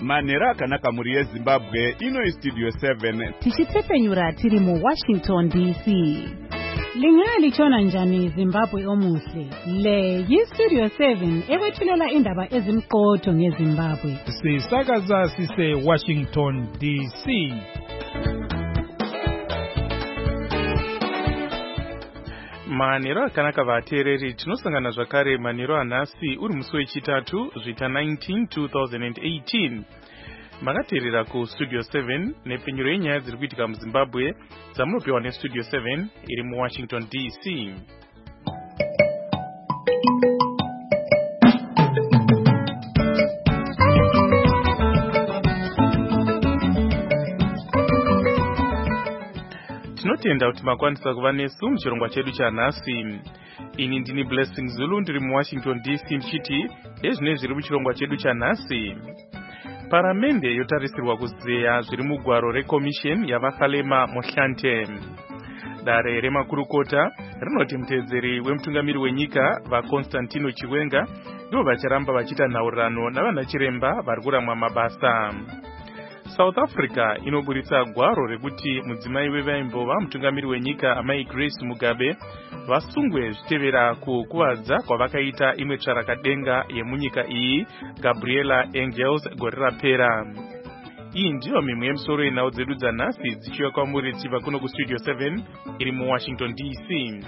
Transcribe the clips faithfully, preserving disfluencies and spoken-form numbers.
Manera akanaka muri yeZimbabwe ino Studio seven. Tichitephenyura tiri mu Washington D C. Lingali chona njani Zimbabwe omuhle. Le yi Studio seven ewethulela indaba ezimqotho ngeZimbabwe. Sisakaza sise Washington D C. Manero akanaka vateereri tinosangana zvakare manero anhasi uri musi wechitatu zvita nineteen two thousand eighteen. Makateerera ku Studio seven nepfenyuro yenyaya dziri kuitika muZimbabwe dzamunopiwa neStudio seven iri muWashington D C. Tinotenda kuti makwanisa kuva nesu muchirongwa chedu chanhasi. Ini ndini Blessing Zulu ndiri muWashington D C ndichiti ezvinenge zviri muchirongwa chedu chanhasi. Paramende yotarisirwa kuzeya zviri mugwaro reCommission yavaKhalema Mohlante. Dare remakurukota rinoti mutedzeri wemutungamiri wenyika vaConstantino Chiwenga ndivo vacharamba vachita nhaurirano navana chiremba vari kuramwa mabasa. South Africa inoburitsa gwaro rekuti mudzimai wevaimbo mutungamiri wenyika amai Grace Mugabe vasungwe zvitevera kukuvadza kwavakaita imwe tsvarakadenga yemunyika iyi Gabriela Engels gore rapera. Iyi ndiyo mimwe yemisoro yenhau dzedu dzanhasi dzichiuya kwamuri tichibva kuno kuStudio seven iri muWashington D C.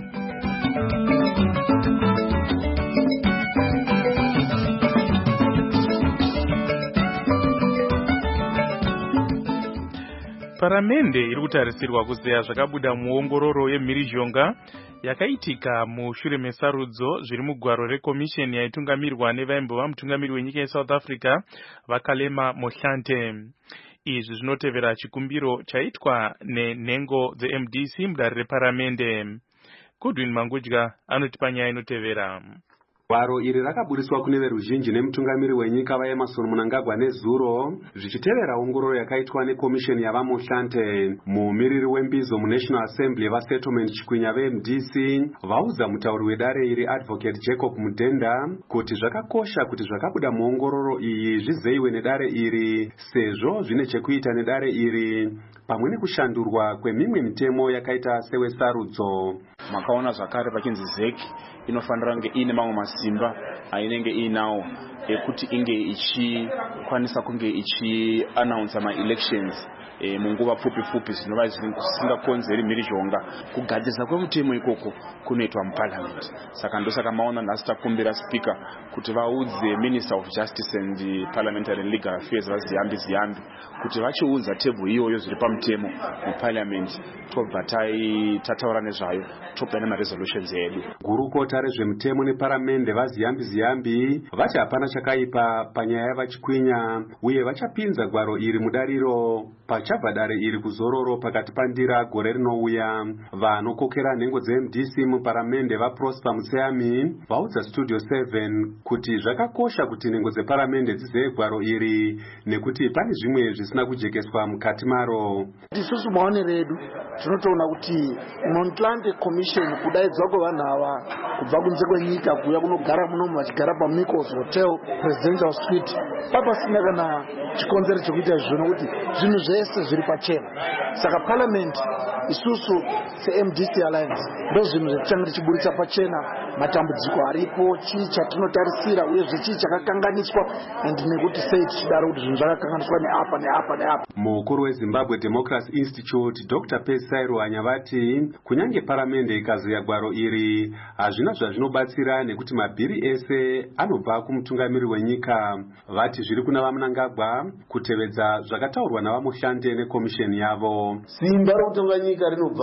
Paramende iri kutarisirwa kuzeya zvakabuda muongororo yemhirizhonga yakaitika mushure mesarudzo zviri mugwaro reCommission yaitungamirwa nevaimbo vamutungamiri wenyika yeSouth Africa vaKhalema Mohlante. Izvi zvinotevera chikumbiro chaitwa nenhengo dzeM D C mudare reparamende. Godwin Mangudya anoti panyaya inotevera. Gwaro iri rakaburiswa kune veruzhinji nemutungamiri wenyika vaEmmerson Mnangagwa nezuro zvichitevera ongororo yakaitwa neCommission yavaMohlante. Mumiriri wembizo muNational Assembly vaSettlement Chikwinya veM D C vaudza mutauri wedare iri Advocate Jacob Mudenda kuti zvakakosha kuti zvakabuda muongororo iyi zvizeyiwe nedare iri sezvo zvine chekuita nedare iri pamwe nekushandurwa kwemimwe mitemo yakaita sewesarudzo. Makaona zvakare pachinzi Z E C inofanira kunge ine mamwe masimba ainenge inawo ekuti inge ichikwanisa kunge ichi announce ma elections e, munguva pfupi pfupi zvinova zvisingakonzeri mhirizhonga. Kugadzirisa kwemutemo ikoko kunoitwa muparliament. Saka ndosaka maona nhasi takumbira speaker kuti vaudze Minister of Justice and Parliamentary and Legal Affairs vaZiyambi Ziyambi kuti vachiunza tebvu iyoyo zviri pamutemo muparliament tobva tataura nezvayo tobva nemaresolutions edu. Gurukota rezvemutemo neparamende vaZiyambi Ziyambi vati hapana chakaipa panyaya yavaChikwinya uye vachapinza gwaro iri mudariro pachabva dare iri kuzororo pakati pandira gore rinouya. Vanokokera nhengo dzeM D C muparamende vaProsper Mutseyami vaudza Studio seven kuti zvakakosha kuti nhengo dzeparamende dzizeye gwaro iri nekuti pane zvimwe zvisina kujekeswa mukati maro. Isusu maonero edu tinotoona kuti Mohlante Commission kudaidzwa kwevanhu ava kubva kunze kwenyika kuuya kunogara munomu vachigara paMikos Hotel Presidential Suite papasina kana chikonzero chekuita izvo nokuti zvinhu zvese zviri pachena. Saka Parliament isusu seM D C Alliance ndo zvinhu zvatichange tichiburitsa pachena matambudziko aripo chii chatinotarisira uyezve chii chakakanganiswa and nekuti sei tichidaro kuti zvinhu zvakakanganiswa neapa neapa neapa. Mukuru weZimbabwe Democracy Institute Doctor Pesairu Anyavati kunyange paramende ikazoya gwaro iri hazvina zvazvinobatsira nekuti mabhiri ese anobva kumutungamiri wenyika. Vati zviri kuna vaMnangagwa kutevedza zvakataurwa navaMohlante neCommission yavo. Simba rokutonga nyika rinobva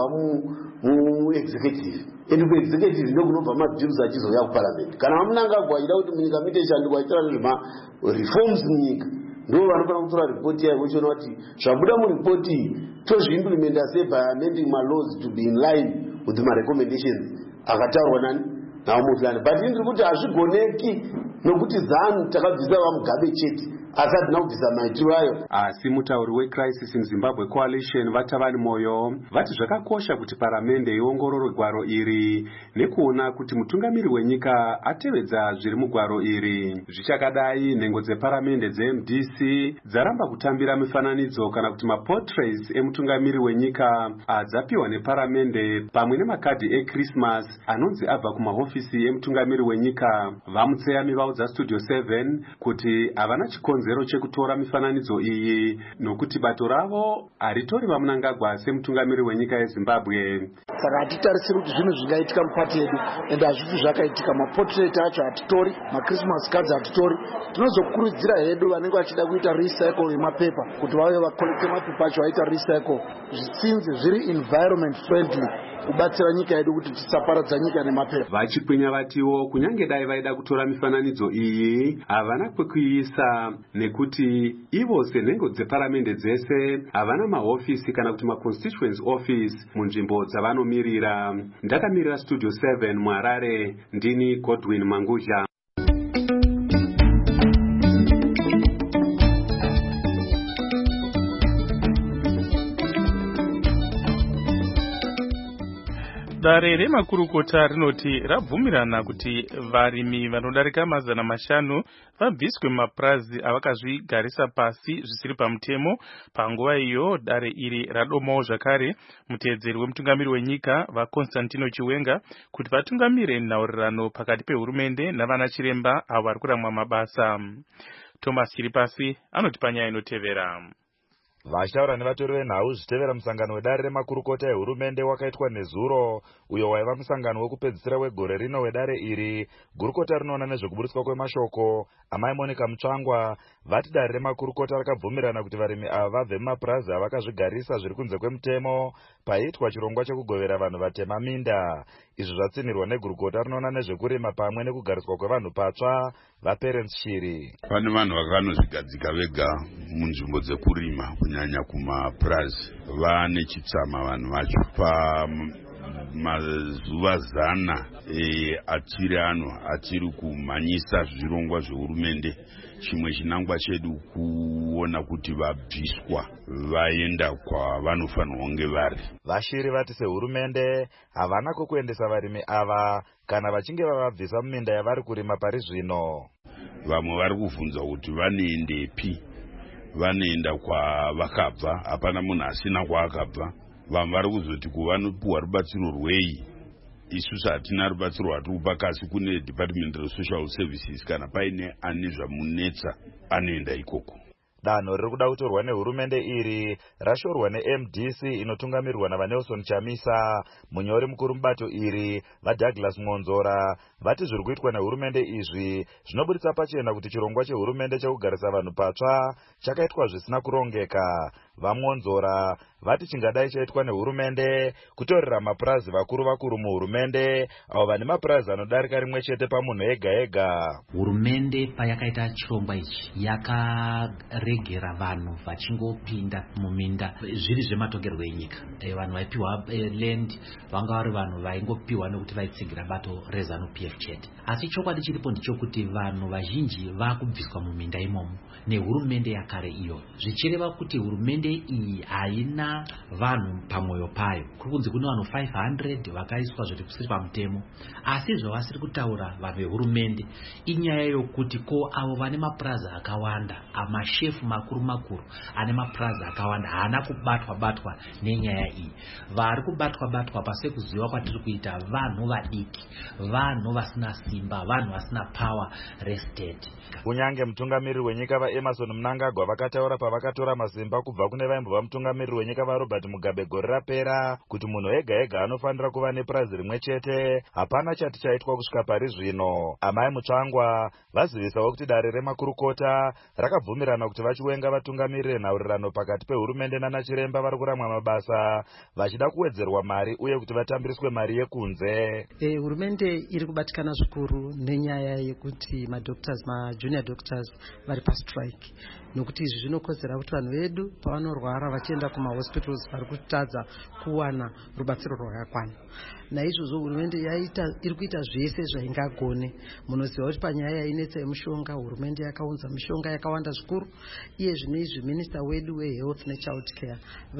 muexecutive ende kuexecutive ndo kunobva mabhills achizoya kuparliament. Kana vaMnangagwa achida kuti munyika muite shandiko achitira nezvema reforms munyika ndo vanofana kutora ripoti yayo vochiona kuti zvabuda muripoti iyi tozviimplementa sei by amending my laws to be in line with my recommendations akataurwa nani navaMohlante. But ndiri kuti hazvigoneki nokuti zanu takabvisa vaMugabe chete asati nakubvisa maitiro ayo. Asi mutauri weCrisis in Zimbabwe Coalition Vatavani Moyo vati zvakakosha kuti paramende iongorore gwaro iri nekuona kuti mutungamiri wenyika atevedza zviri mugwaro iri. Zvichakadai, nhengo dzeparamende dze-M D C dzaramba kutambira mifananidzo kana kuti maportraits emutungamiri wenyika adzapiwa neparamende pamwe nemakadhi eChristmas anonzi abva kumahofisi emutungamiri wenyika. Vamutseyami vaudza Studio seven kuti havana chikonzero chekutora mifananidzo iyi nokuti bato ravo haritori vaMnangagwa semutungamiri wenyika yeZimbabwe. Saka hatitarisiri kuti zvinhu zvingaitika mupati yedu ende hazvisi zvakaitika. Maportrait acho hatitori, machristmas cards hatitori. Tinozokurudzira hedu vanenge vachida kuita recycle yemapepa kuti vave vakolekte mapepa acho vaita recycle zvitsinzi zviri environment friendly kubatsira nyika yedu kuti tisaparadza nyika nemapepa. Vachikwinya vatiwo kunyange dai vaida kutora mifananidzo iyi havana kwekuiisa nekuti ivo senhengo dzeparamende dzese havana mahofisi kana kuti maconstituency office munzvimbo dzavanomirira. Ndakamirira Studio seven muHarare, ndini Godwin Mangudya. Dare remakurukota rinoti rabvumirana kuti varimi vanodarika mazana mashanu vabviswe mapurazi avakazvigarisa pasi zvisiri pamutemo. Panguva iyo dare iri radomawo zvakare muteedzeri wemutungamiri wenyika vaConstantino Chiwenga kuti vatungamire nhaurirano pakati pehurumende navana chiremba avo vari kuramwa mabasa. Thomas Chiripasi anoti panyaya inotevera. Vashtaura nevatori venhau zvitevera musangano wedare remakurukota ehurumende wakaitwa nezuro uyo waiva musangano wekupedzisira wegore rino wedare iri. Gurukota rinoona nezvekuburitswa kwemashoko amai Monica Mutsvangwa vati dare remakurukota rakabvumirana kuti varimi ava vabve mumapurazi avakazvigarisa zviri kunze kwemutemo paiitwa chirongwa chekugovera vanhu vatema minda. Izvi zvatsinirwa negurukota rinoona nezvekurima pamwe nekugariswa kwevanhu patsva vaParents Shiri. Pane vanhu vakanozvigadzika vega munzvimbo dzekurima kunyanya kumapurazi vane chitsama vanhu vacho pamazuva zana e, atiri ano atiri kumhanyisa zvirongwa zvehurumende. Chimwe chinangwa chedu kuona kuti vabviswa vaenda kwavanofanirwa kunge vari. Vashiri vati sehurumende havana kukuendesa varimi ava kana vachinge vavabvisa muminda yavari kurima pari zvino. Vamwe vari kuvhunza kuti vanoendepi, vanoenda kwavakabva, hapana munhu asina kwaakabva. Vamwe vari kuzoti kuvanopiwa rubatsiro rwei. Isusu hatina rubatsiro rwatiri kupa, kasi kune Department of Social Services kana paine ane zvamunetsa anoenda ikoko. Danho riri kuda kutorwa nehurumende iri rashorwa ne-M D C inotungamirwa navaNelson Chamisa. Munyori mukuru mubato iri vaDouglas Mwonzora vati zviri kuitwa nehurumende izvi zvinobuditsa pachena kuti chirongwa chehurumende chekugarisa vanhu patsva chakaitwa zvisina kurongeka. VaMwonzora vati chingadai chaitwa nehurumende kutorera mapurazi vakuru vakuru muhurumende avo vane mapurazi anodarika rimwe chete pamunhu ega ega. Hurumende payakaita chirongwa ichi yakaregera vanhu vachingopinda muminda zviri zvematogerwo enyika. E, vanhu vaipiwa e, land vanga vari vanhu vaingopiwa nekuti vaitsigira bato reZANU P F chete. Asi chokwadi chiripo ndichokuti vanhu vazhinji vakubviswa muminda imomo nehurumende yakare iyo. Zvichireva kuti hurumende iyi haina vanhu pamwoyo payo. Kuri kunzi kune vanhu five hundred vakaiswa zviri kusiri pamutemo. Asi zvavasiri kutaura vanhu vehurumende inyaya yokuti ko avo vane mapurazi akawanda, amashefu makuru makuru ane mapurazi akawanda haana kubatwa batwa nenyaya iyi. Vari kubatwa batwa pasi kuziva kwatiri kuita vanhu vadiki, vanhu vasina simba, vanhu vasina power rested. Kunyange mutungamiriri wenyika vaEmerson Mnangagwa vakataura pavakatora masimba kubva kune vaimbova mutungamiriri wenyika vaRobert Mugabe gore rapera kuti munhu ega ega anofanira kuva nepurazi rimwe chete, hapana chati chaitwa kusvika pari zvino. Amai Mutsvangwa vazivisawo kuti dare remakurukota rakabvumirana kuti vachiwenga vatungamirire nhaurirano pakati pehurumende nanachiremba vari kuramwa mabasa vachida kuwedzerwa mari uye kuti vatambiriswe mari yekunze. E, hurumende iri kubatikana zvikuru nenyaya yekuti madoctors majunior doctors vari pastrike. nokuti izvi zvinokonzera kuti vanhu vedu pavanorwara vachienda kumahospitals vari kutadza kuwana rubatsiro rwakakwana. Naizvozvo hurumende yaita iri kuita zvese zvaingagone. Munoziva kuti panyaya yainetsa yemushonga hurumende yakaunza mishonga yakawanda zvikuru. Iye zvinoizvi minista wedu wehealth nechild care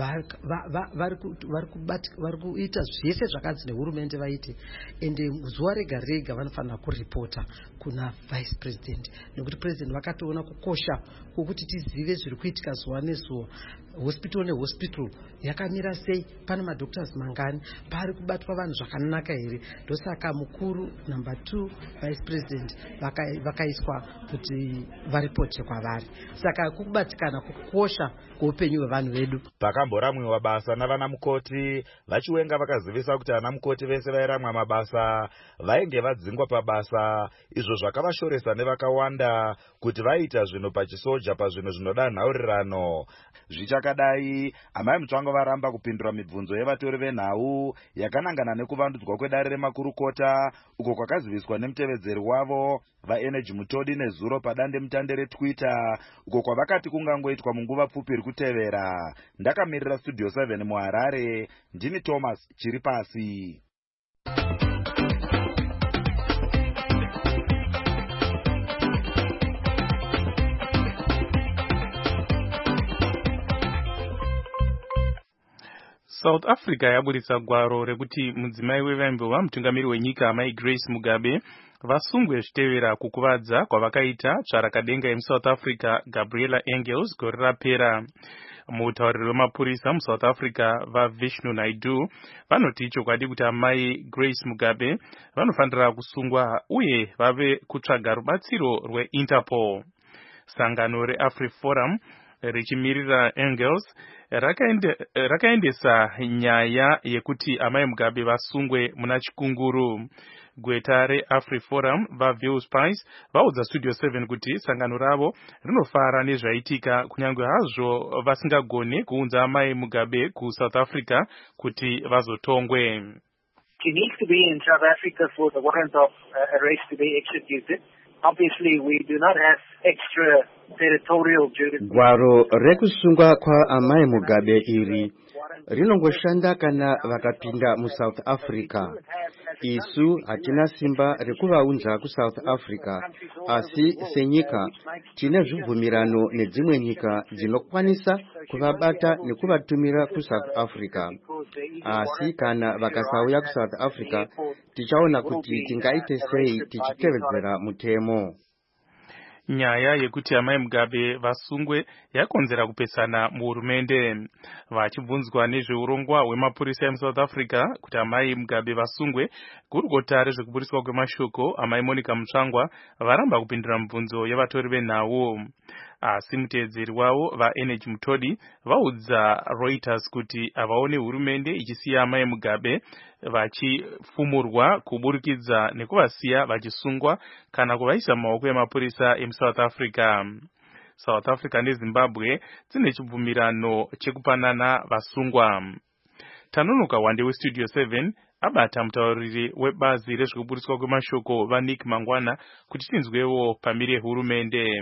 vari kuita zvese zvakanzi nehurumende vaite, ende zuva rega rega vanofanira kuripota kuna vice president, nekuti president vakatoona kukosha kwokuti tizive zviri kuitika zuva nezuva. Hospital nehospital yakamira sei, pane madoctors mangani, pari kubatwa vanhu zvakanaka here. Ndosaka mukuru number two vice president vakaiswa kuti varipote kwavari. Saka kukubatikana kukosha kweupenyu hwevanhu vedu. Pakamboramwiwa basa navana mukoti, vachiwenga vakazivisa kuti ana mukoti vese vairamwa mabasa vainge vadzingwa pabasa, izvo zvakavashoresa nevakawanda kuti vaita zvinhu pachisoja pazvinhu zvinoda nhaurirano. Zvichakadai, amai Mutsvango varamba kupindura mibvunzo yevatori venhau yakanangana nekuvandudzwa kwedare remakurukota, uko kwakaziviswa nemutevedzeri wavo vaEnergy Mutodi nezuro padande mutande reTwitter, uko kwavakati kungangoitwa munguva pfupi iri kutevera. Ndakamirira Studio seven muHarare, ndini Thomas Chiripasi. South Africa yaburitsa gwaro rekuti mudzimai wevaimbowa mutungamiri wenyika Mai Grace Mugabe vasungwe zvitevera kukuvadza kwavakaita tsvarakadenga yemuSouth Africa Gabriela Engels gore rapera. Mutauriri wemapurisa muSouth Africa vaVishnu Naidu vanoti chokwadi kuti amai Grace Mugabe vanofanira kusungwa uye vave kutsvaga rubatsiro rweInterpol. Sangano reAfriforum richimirira Engels rakaendesa nyaya yekuti amai Mugabe vasungwe muna chikunguru. Gweta reAfriforum vaVille Spice vaudza Studio seven kuti sangano ravo rinofara nezvaitika kunyange hazvo vasingagone kuunza amai Mugabe kuSouth Africa kuti vazotongwe. She needs to be in South Africa for the warrant of uh, arrest to be executed. Obviously, we do not have extra territorial jurisdiction. Gwaro rekusungwa kwa amai Mugabe iri rinongoshanda kana vakapinda muSouth Africa. Isu hatina simba rekuvaunza kuSouth Africa, asi senyika tine zvibvumirano nedzimwe nyika dzinokwanisa kuvabata nekuvatumira kuSouth Africa. Asi kana vakasauya kuSouth Africa, tichaona kuti tingaite sei tichitevedzera mutemo. Nyaya yekuti amai Mugabe vasungwe yakonzera kupesana muhurumende. Vachibvunzwa nezveurongwa hwemapurisa emuSouth Africa kuti amai Mugabe vasungwe, gurukota rezvekuburiswa kwemashoko amai Monica Mutsvangwa varamba kupindura mibvunzo yevatori venhau. Asi mutevedzeri wavo vaEnergy Mutodi vaudza Reuters kuti havaone hurumende ichisiya amai Mugabe vachifumurwa kuburikidza nekuvasiya vachisungwa kana kuvaisa mumaoko emapurisa emuSouth Africa. South Africa neZimbabwe dzine chibvumirano chekupanana vasungwa. Tanonoka Wande weStudio seven abata mutauriri webazi rezvekuburiswa kwemashoko vaNick Mangwana kuti tinzwewo pamiri yehurumende.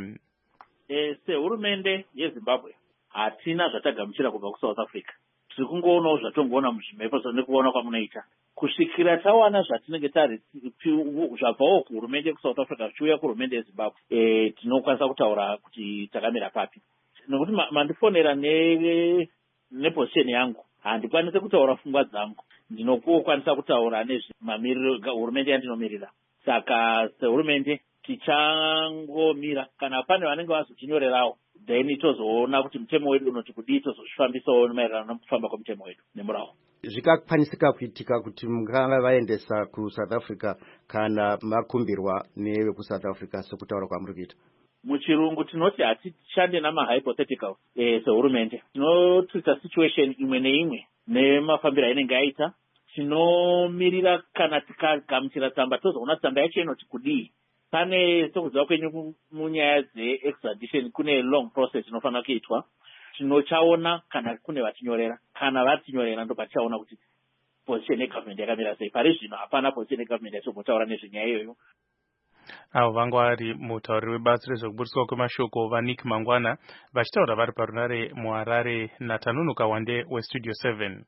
E, sehurumende yeZimbabwe hatina zvatagamuchira kubva kuSouth Africa. Tiri kungoonawo zvatongoona muzvimepo nekuona kwamunoita. Kusvikira tawana zvatinenge tari zvabvawo kuhurumende yekuSouth Africa zvichiuya kuhurumende yeZimbabwe, e, tinokwanisa kutaura kuti takamira papi. Nokuti mandifonera ne neposition yangu handikwanise kutaura pfungwa dzangu, ndinokwanisa kutaura nezvemamiriro hurumende yandinomirira. Saka sehurumende tichangomira kana pane vanenge vazotinyorerawo, then tozoona kuti mutemo wedu unoti kudii, tozozvifambisawo maererano nekufamba kwemutemo wedu nemurawo. Zvikakwanisika kuitika kuti mungava vaendesa kuSouth Africa kana makumbirwa nevekuSouth Africa sekutaura kwamuri kuita? Muchirungu tinoti hatishande namahypotheticals. Eh, sehurumende tinotrita situation imwe neimwe nemafambiro ainenge aita. Tinomirira kana tikagamuchira tsamba tozoona tsamba yacho inoti kudii. Pane sokuziva kwenyu munyaya dzeextradition kune long process inofanira kuitwa. Tinochaona kana kune vatinyorera, kana vatinyorera ndo patichaona kuti position yegovernment yakamira sei. Pari zvino hapana position yegovernment yatombotaura nezvenyaya iyoyo. avo vanga vari mutauriri webasi rezvekuburiswa kwemashoko vaNick Mangwana vachitaura vari parunare muHarare naTanunuka Wande weStudio seven.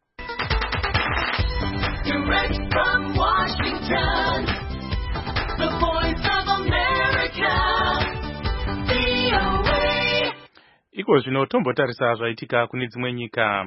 Direct from Washington, the voice of America, V O A. Iko zvino tombotarisa zvaitika kune dzimwe nyika.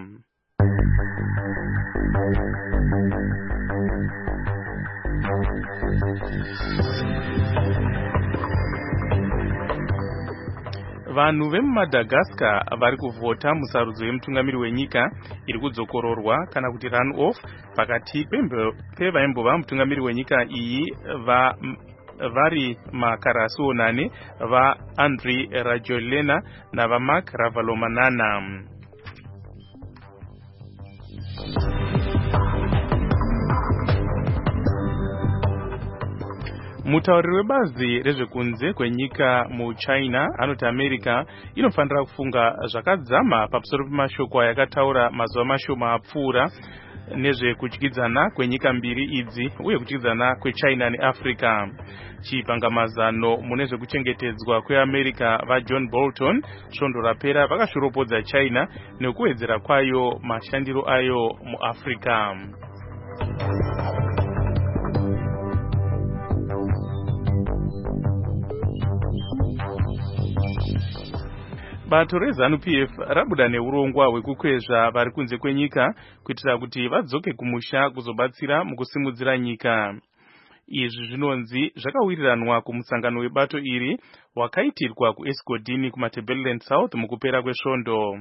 Vanhu vemuMadagascar vari kuvhota musarudzo yemutungamiri wenyika iri kudzokororwa kana kuti run off pakati pevaimbova mutungamiri wenyika iyi va vari makarasonane vaAndry Rajoelina navaMarc Ravalomanana. Mutauriri webazi rezvekunze kwenyika muChina anoti America inofanira kufunga zvakadzama pamusoro pemashoko ayakataura mazuva mashoma apfuura nezvekudyidzana kwenyika mbiri idzi uye kudyidzana kweChina neAfrica. Chipangamazano mune zvekuchengetedzwa kweAmerica vaJohn Bolton svondo rapera vakashoropodza China nekuwedzera kwayo mashandiro ayo muAfrica. Bato reZANU-P F rabuda neurongwa hwekukwezva vari kunze kwenyika kuitira kuti vadzoke kumusha kuzobatsira mukusimudzira nyika. Izvi zvinonzi zvakawiriranwa kumusangano webato iri wakaitirwa kuEscodini kumaTebeleland South mukupera kwesvondo.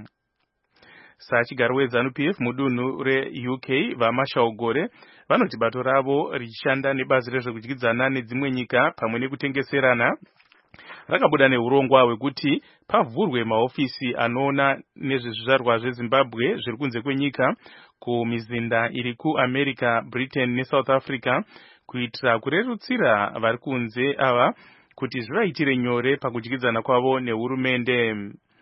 Sachigaro weZANU-P F mudunhu reU K vaMashaugore vanoti bato ravo richishanda nebazi rezvekudyidzana nedzimwe nyika pamwe nekutengeserana rakabuda neurongwa hwekuti pavhurwe maofisi anoona nezvezvizvarwa zveZimbabwe zviri kunze kwenyika kumizinda iri kuAmerica, Britain neSouth Africa kuitira kurerutsira vari kunze ava kuti zvivaitire nyore pakudyidzana kwavo nehurumende.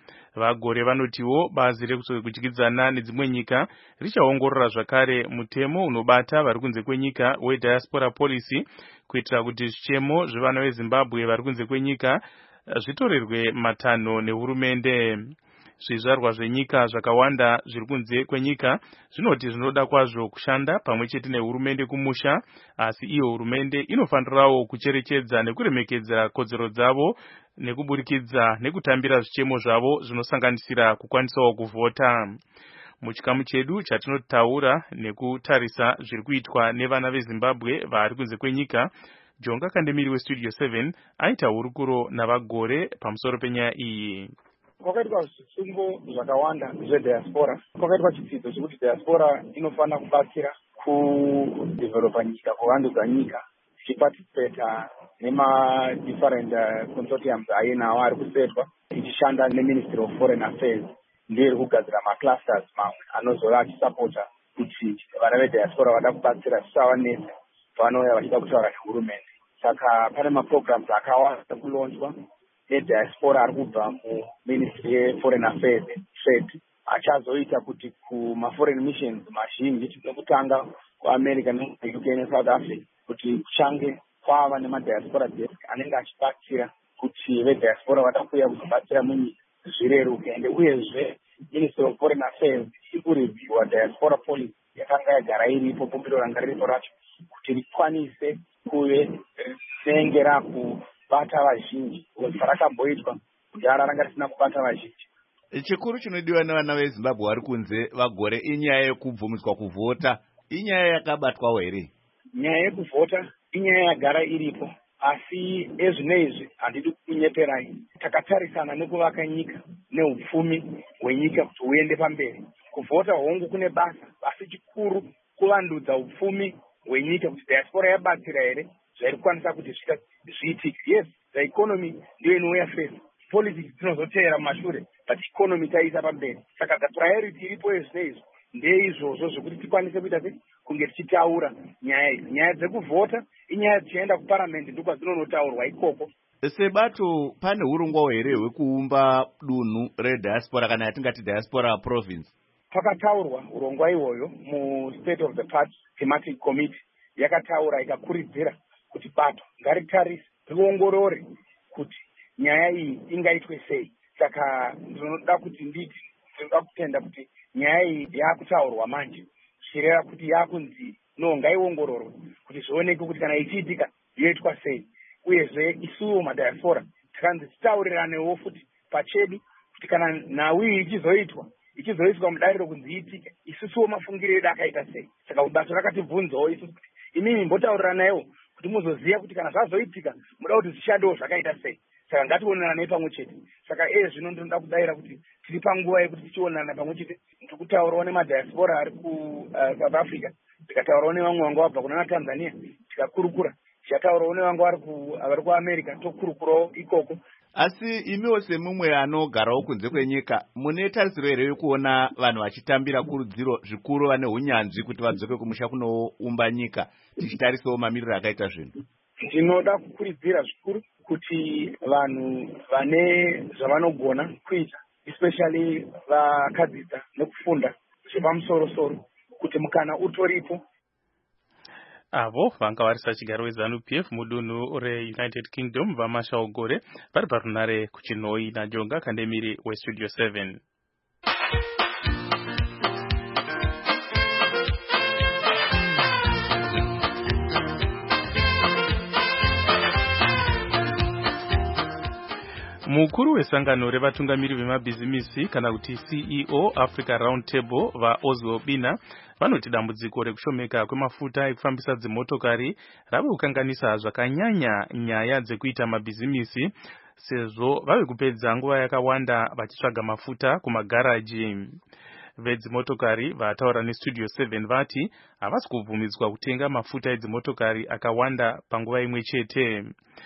Vagore vanotiwo bazi rekudyidzana nedzimwe nyika richaongorora zvakare mutemo unobata vari kunze kwenyika weDiaspora Policy kuitira kuti zvichemo zvevana veZimbabwe vari kunze kwenyika zvitorerwe matanho nehurumende. Zvizvarwa zvenyika zvakawanda zviri kunze kwenyika zvinoti zvinoda kwazvo kushanda pamwe chete nehurumende kumusha, asi iyo hurumende inofanirawo kucherechedza nekuremekedza kodzero dzavo nekuburikidza nekutambira zvichemo zvavo zvinosanganisira kukwanisawo kuvhota. Muchikamu chedu chatinotaura nekutarisa zviri kuitwa nevana veZimbabwe vari kunze kwenyika, Jonga Kandemiri weStudio seven aita hurukuro navagore pamusoro penyaya iyi. Kwakaitwa zvisungo zvakawanda zvedhiaspora. Kwakaitwa chitsidzo chekuti diaspora inofanira kubatsira kudevheropa nyika, kuvandudza nyika, ichipatisipeta nema different consortiums ainawo ari kusetwa, ichishanda neMinistry of Foreign Affairs ndiyo iri kugadzira maclusters mamwe anozova achisapota kuti vana vediaspora vada kubatsira zvisavanetsa pavanouya vachida kutaura nehurumende. Saka pane maprograms akawanda kulonzwa ediaspora ari kubva muMinistry yeForeign Affairs Trade achazoita kuti kumaforeign missions mazhinji nekutanga kuAmerica neU K neSouth Africa kuti kuchange kwava nemadiaspora desk anenge achibatsira kuti vediaspora vada kuuya kuzobatsira munyika zvireruke. Ende uyezve Ministry of Foreign Affairs iri kurevhiwa diaspora policy yakanga yagara iripo bumbiro ranga riripo racho kuti rikwanise kuve senge rakubata vazhinji zvarakamboitwa kudhara ranga risina kubata vazhinji. Chikuru chinodiwa nevana veZimbabwe vari kunze vagore inyaya yekubvumiswa kuvhota. Inyaya yakabatwawo here? Nyaya yekuvhota inyaya yagara iripo, asi ezvinezvi handidi kunyeperai. Takatarisana nekuvaka nyika neupfumi hwenyika kuti huende pamberi. Kuvhota hongu kune basa, asi chikuru kuvandudza upfumi hwenyika kuti diaspora yabatsira here zvairi kukwanisa kuti zviitike. Yes, the economy ndiyo inouya first, politics dzinozoteera mumashure, but economy taisa pamberi. Saka the priority iripo ezvinezvi ndeizvozvo zvokuti tikwanise kuita sei kunge tichitaura nyaya idzi. Nyaya dzekuvhota inyaya dzichienda kuparamendi ndiko dzinonotaurwa ikoko. Sebato pane urongwa here hwekuumba dunhu rediaspora kana yatingati diaspora province? Pakataurwa urongwa ihoyo mu State of the Party Thematic Committee yakataura ikakuridzira kuti bato ngaritarise riongorore kuti nyaya iyi ingaitwe sei. Saka ndinoda kuti nditi ndinoda kutenda kuti nyaya iyi yakutaurwa manje zvichireva kuti yakunzi no ngaiongororwe kuti zvioneke kuti kana ichiitika yoitwa sei. Uyezve isuwo madiaspora takanzi titauriranewo futi pachedu kuti kana nhau iyi ichizoitwa ichizoiswa mudariro kunzi iitike isusuwo mafungiro edu akaita sei. Saka basa rakatibvunzawo isusu kuti imimi mbotauriranaiwo kuti muzoziya kuti kana zvazoitika muda kuti zvishandewo zvakaita sei. Saka ngationeranei pamwe chete. Saka iye zvino ndinoda kudayira kuti tiri panguva yekuti tichionana pamwe chete. Tikutaurawo nemadiaspora ari kuSouth Africa, tikataurawo nevamwe vanga vabva kuna Tanzania, tikakurukura. Tichataurawo nevanga vari kuAmerica, tokurukurawo ikoko. Asi imiwo semumwe anogarawo kunze kwenyika, mune tarisiro here yekuona vanhu vachitambira kurudziro zvikuru vane hunyanzvi kuti vadzoke kumusha kunoumba nyika, tichitarisawo mamiriro akaita zvinhu? Ndinoda kukurudzira zvikuru kuti vanhu vane zvavanogona kuita, especially vakadzidza nekufunda zvepamusoro-soro, kuti mukana utoripo. Avo vanga vari sachigaro weZANU P F mudunhu reUnited Kingdom vaMasha Ogore vari parunare kuChinoi naJonga Kandemiri weStudio seven. Mukuru wesangano revatungamiri vemabhizimisi kana kuti C E O Africa Round Table vaOzwo Bina vanoti dambudziko rekushomeka kwemafuta ekufambisa dzimotokari rave kukanganisa zvakanyanya nyaya dzekuita mabhizimisi sezvo vave kupedza nguva yakawanda vachitsvaga mafuta kumagaraji. Vedzimotokari vataura neStudio seven vati havasi kubvumidzwa kutenga mafuta edzimotokari akawanda panguva imwe chete.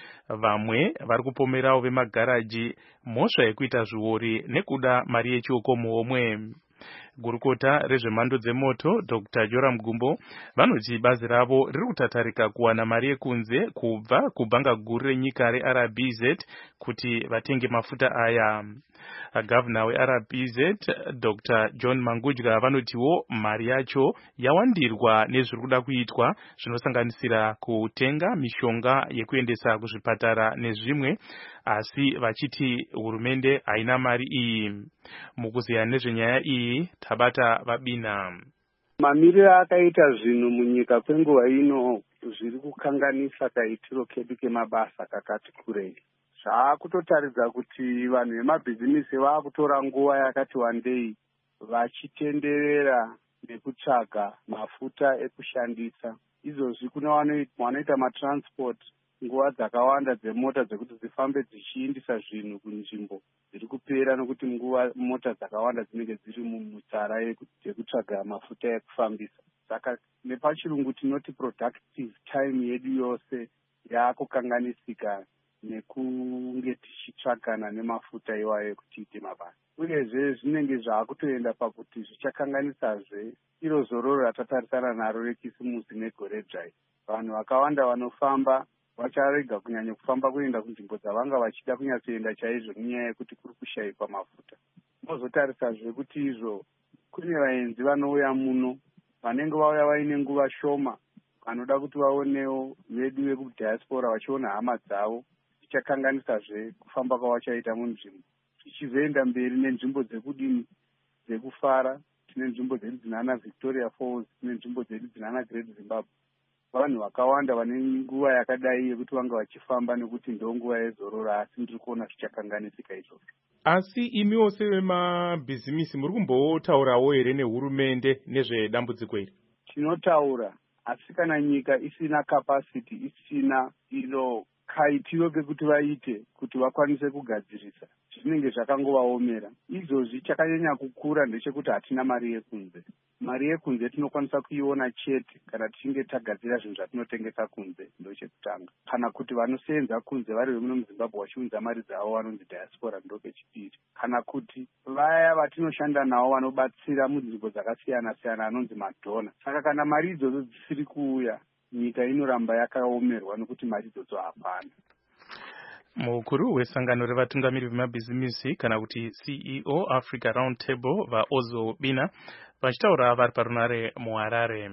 Vamwe vari kupomerawo vemagaraji mhosva yekuita zviori nekuda mari yechioko muhomwe. Gurukota rezvemhando dzemoto Doctor Joram Gumbo vanoti bazi ravo riri kutatarika kuwana mari yekunze kubva kubhanga guru renyika reR B Z kuti vatenge mafuta aya. Gavana weR B Z Doctor John Mangudya vanotiwo mari yacho yawandirwa nezviri kuda kuitwa zvinosanganisira kutenga mishonga yekuendesa kuzvipatara nezvimwe, asi vachiti hurumende haina mari iyi. Mukuziya nezvenyaya iyi Tabata Vabina. Mamiriro akaita zvinhu munyika kwenguva ino zviri kukanganisa kaitiro kedu kemabasa kakati kurei. Zvaakutotaridza kuti vanhu vemabhizimisi vaakutora nguva yakati wandei vachitenderera nekutsvaga mafuta ekushandisa. Izvozvi kuna vanoita matransport nguva dzakawanda dzemota dzekuti dzifambe dzichiindisa zvinhu kunzvimbo dziri kupera nokuti nguva mota dzakawanda dzinenge dziri mumutsara yekutsvaga mafuta ekufambisa. Saka nepachirungu tinoti productive time yedu yose yaakukanganisika nekunge tichitsvagana nemafuta iwayo ekuti ite mabasa. Uyezve zvinenge zvaakutoenda pakuti zvichakanganisazve iro zororo ratatarisana naro rekisimusi negore dzai. Vanhu vakawanda vanofamba vacharega kunyanya kufamba kuenda kunzvimbo dzavanga vachida kunyatsoenda chaizvo nenyaya yekuti kuri kushayikwa mafuta. Mozotarisazve kuti izvo kune vaenzi vanouya muno vanenge vauya vaine nguva shoma vanoda kuti vaonewo vedu vekudiaspora vachiona hama dzavo, zvichakanganisazve kufamba kwavachaita munzvimbo. Tichizoenda mberi nenzvimbo dzekudini dzekufara, tine nzvimbo dzedu dzinana Victoria Falls, tine nzvimbo dzedu dzinana Great Zimbabwe. Vanhu vakawanda vane nguva yakadai yekuti vanga vachifamba nekuti ndo nguva yezororo, asi ndiri kuona zvichakanganisika izvozvo. Asi imiwo sevemabhizimisi muri kumbotaurawo here nehurumende nezvedambudziko iri? Tinotaura, asi kana nyika isina capacity, isina ilo kaitiro kekuti vaite kuti vakwanise kugadzirisa, zvinenge zvakangovaomera. Izvozvi chakanyanya kukura ndechekuti hatina mari yekunze. Mari yekunze tinokwanisa kuiona chete kana tichinge tagadzira zvinhu zvatinotengesa kunze, ndochekutanga. Kana kuti vanosenza kunze vari vemuno muZimbabwe vachiunza mari dzavo vanonzi diaspora, ndokechipiri. Kana kuti vaya vatinoshanda navo vanobatsira munzvimbo dzakasiyana-siyana anonzi madhona. Saka kana mari idzodzo dzisiri kuuya, nyika inoramba yakaomerwa nokuti mari idzodzo hapana. Mukuru wesangano revatungamiri vemabhizimisi kana kuti C E O Africa Round Table vaOzwo Bina vachitaura vari parunare muHarare.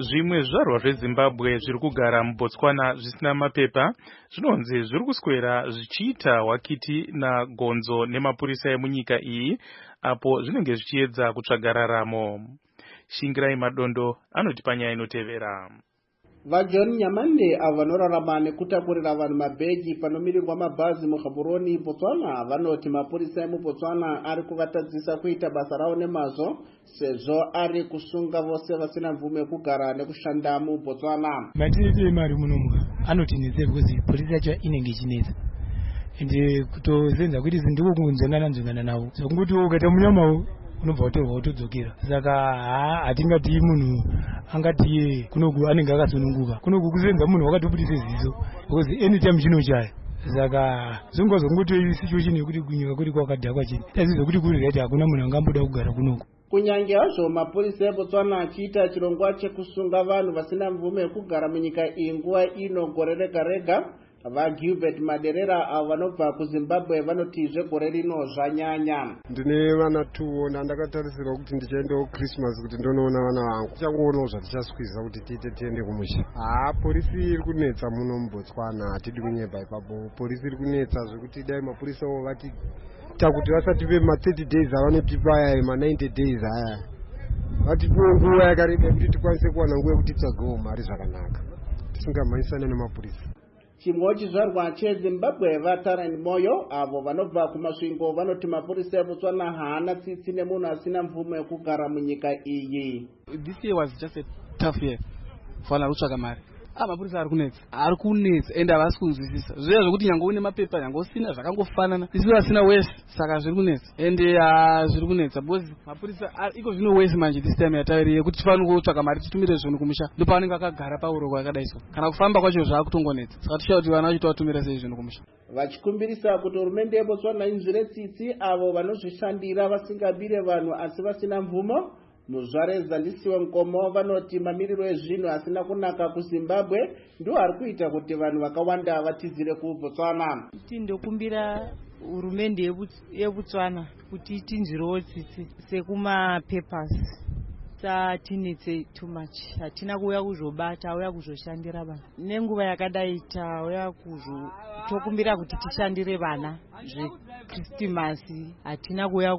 zvimwe zvizvarwa zvezimbabwe zviri kugara mubotswana zvisina mapepa zvinonzi zviri kuswera zvichiita hwakiti nagonzo nemapurisa emunyika iyi apo zvinenge zvichiedza kutsvaga raramo. Shingirai Madondo anoti panyaya inotevera. VaJohn Nyamande avo vanorarama nekutakurira vanhu mabhegi panomirirwa mabhazi muGaborone Botswana vanoti mapurisa emuBotswana ari kuvatadzisa kuita basa ravo nemazvo sezvo ari kusunga vose vasina mvume yekugara nekushanda muBotswana. Matiriti mari munomuka anotinetsa because polisi yacho inenge ichinetsa ende kutozenza kuti zindiko kunzongana nzongana navo sokunguti ukaita munyamawo unobva watorwa wotodzokera. Saka hatingati munhu angati kunoku anenge akasununguka kunoku kusenza munhu wakatoputisa ziso because anytime chinochaya. Saka zvingozokungotori situation yekuti kunyika kuri kwakadhakwa chini tazvizo kuti kuri right hakuna munhu angamboda kugara kunoku. Kunyange hazvo mapurisa eBotswana achiita chirongwa chekusunga vanhu vasina mvume yekugara munyika iyi nguva ino gore rega rega, vaGilbert Maderera avo vanobva kuZimbabwe vanoti zvegore rino zvanyanya. Ndine vana two ndandakatarisirwa kuti ndichaendawo Christmas kuti ndonoona vana vangu. Tichangoonawo zvatichaswiza kuti tiite tiende kumusha. Haa, polisi iri kunetsa muno muBotswana, hatidi kunyeba ipapo. Polisi iri kunetsa zvekuti dai mapurisa avo vati takuti vasatipe ma thirty days avanotipa aya ma ninety days aya. Vatipiwe nguva yakareba kuti tikwanise kuwana nguva yekuti titsvagewo mari zvakanaka. Tisingamhanyisane nemapurisa. Chimwe chizvarwa cheZimbabwe vaTaran Moyo avo vanobva kumasvingo vanoti mapurisa eBotswana haana tsitsi nemunhu asina mvume yekugara munyika iyi. This year was just a tough year for vanhu kutsvaga mari. Ah, mapurisa ari kunetsa ari kunetsa ende havasi kunzwisisa zviya zvokuti nyange une mapepa nyange usina zvakangofanana isi vasina wese saka zviri kunetsa ende zviri kunetsa because mapurisa iko zvino wese manje this time yatairi yekuti tifanire kutsvaga mari titumire zvinhu kumusha ndipo pavanenge akagara pauroko yakadai so kana kufamba kwacho zvaakutongonetsa saka tichava kuti vana vachitovatumira sei zvinhu kumusha. Vachikumbirisa kuti hurumende yeBotswana inzwire tsitsi avo vanozvishandira vasingabire vanhu asi vasina mvumo. Muzvareza ndisiwe Nkomo vanoti mamiriro ezvinhu asina kunaka kuZimbabwe ndiwo ari kuita kuti vanhu vakawanda vatizire kuBotswana. Tindokumbira hurumende yeBotswana kuti itinzwirewo tsitsi sekumapapers tinetse too much. Hatina kuuya kuzobata, auya kuzoshandira vanhu. Nenguva yakadai tauya kuzo tokumbira kuti tishandire vana zveKristimasi, hatina kuuya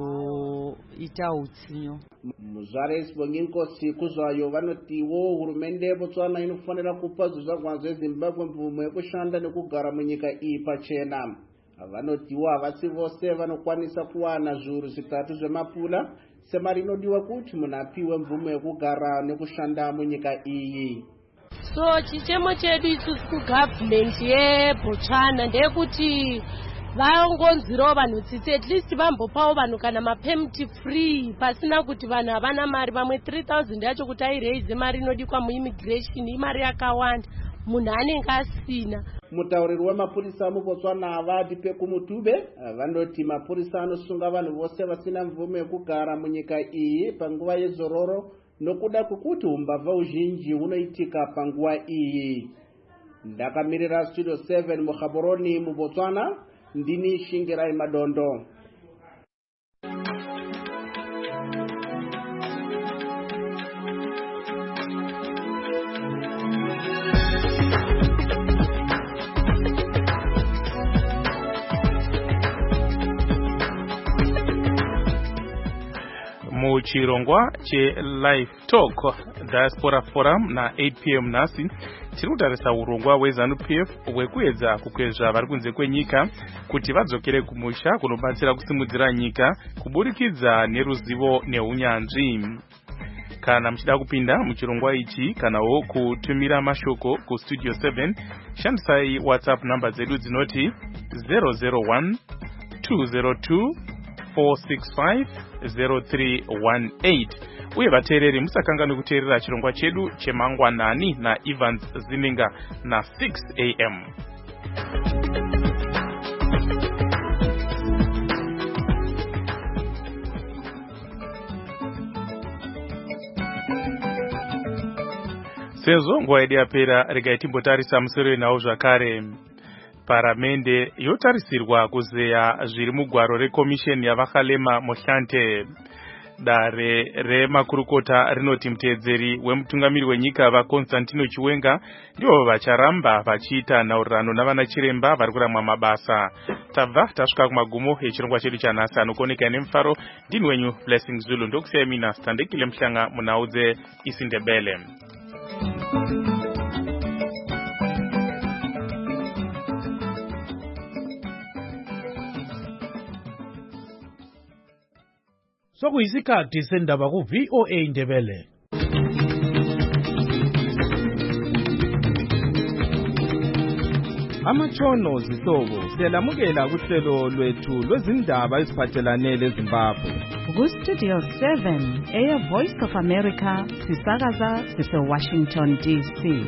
kuzoita utsinyo. Muzvare Sibongi Nkosi kuzvayo vanotiwo hurumende yeBotswana inofanira kupa zvizvarwa zveZimbabwe mvumo yekushanda nekugara munyika iyi pachena. Vanotiwo havasi vose vanokwanisa kuwana zviuru zvitatu zvemapula semari inodiwa kuti munhu apiwe mvumo yekugara nekushanda munyika iyi. So chichemo chedu isusu kugovernment yeBotswana ndeyekuti vaongonzirawo vanhu tsitsi at least vambopawo vanhu kana mapemiti free pasina kuti vanhu havana mari. Vamwe three thousand yacho kuti airaise mari inodikwa muimmigration imari yakawanda munhu anenge asina. Mutauriri wemapurisa muBotswana vati Pekumutube vanoti mapurisa anosunga vanhu vose vasina mvume yekugara munyika iyi panguva yezororo nokuda kwekuti umbavha uzhinji hunoitika panguva iyi. Ndakamirira Studio seven muGaborone muBotswana, ndini Shingirai Madondo. Muchirongwa che Live Talk Diaspora Forum na eight p m nasi tiri kutarisa urongwa hweZANU P F hwekuedza kukwezva vari kunze kwenyika kuti vadzokere kumusha kunobatsira kusimudzira nyika kuburikidza neruzivo neunyanzvi. Kana muchida kupinda muchirongwa ichi kanawo kutumira mashoko ku Studio seven shandisai WhatsApp namba dzedu dzinoti zero zero one two zero two four six five zero three one eight. Uye vateereri musakanganwe kuteerera chirongwa chedu chemangwanani na Evans Zininga na six a m Sezvo nguva yedu yapera, regai timbotarisa musoro wenawo zvakare. Paramende yotarisirwa kuzeya zviri mugwaro rekomisheni yavakalema Mohlante. dare remakurukota rinoti muteedzeri wemutungamiri wenyika vaConstantino Chiwenga ndivo vacharamba vachiita nhaurirano navana chiremba vari kuramwa mabasa. Tabva tasvika kumagumo echirongwa chedu chanhasi. Anokoneka nemufaro ndini wenyu Blessing Zulu. Ndokusiyai mina Standekile Mhlanga munhau dzeIsiNdebele. Sokuyisikhathi sendaba ku V O A Ndebele. Amatshono zihlobo siyalamukela kuhlelo lwethu lwezindaba eziphathelane leZimbabwe. Ku Studio seven, Air Voice of America, sisakaza sise Washington D C.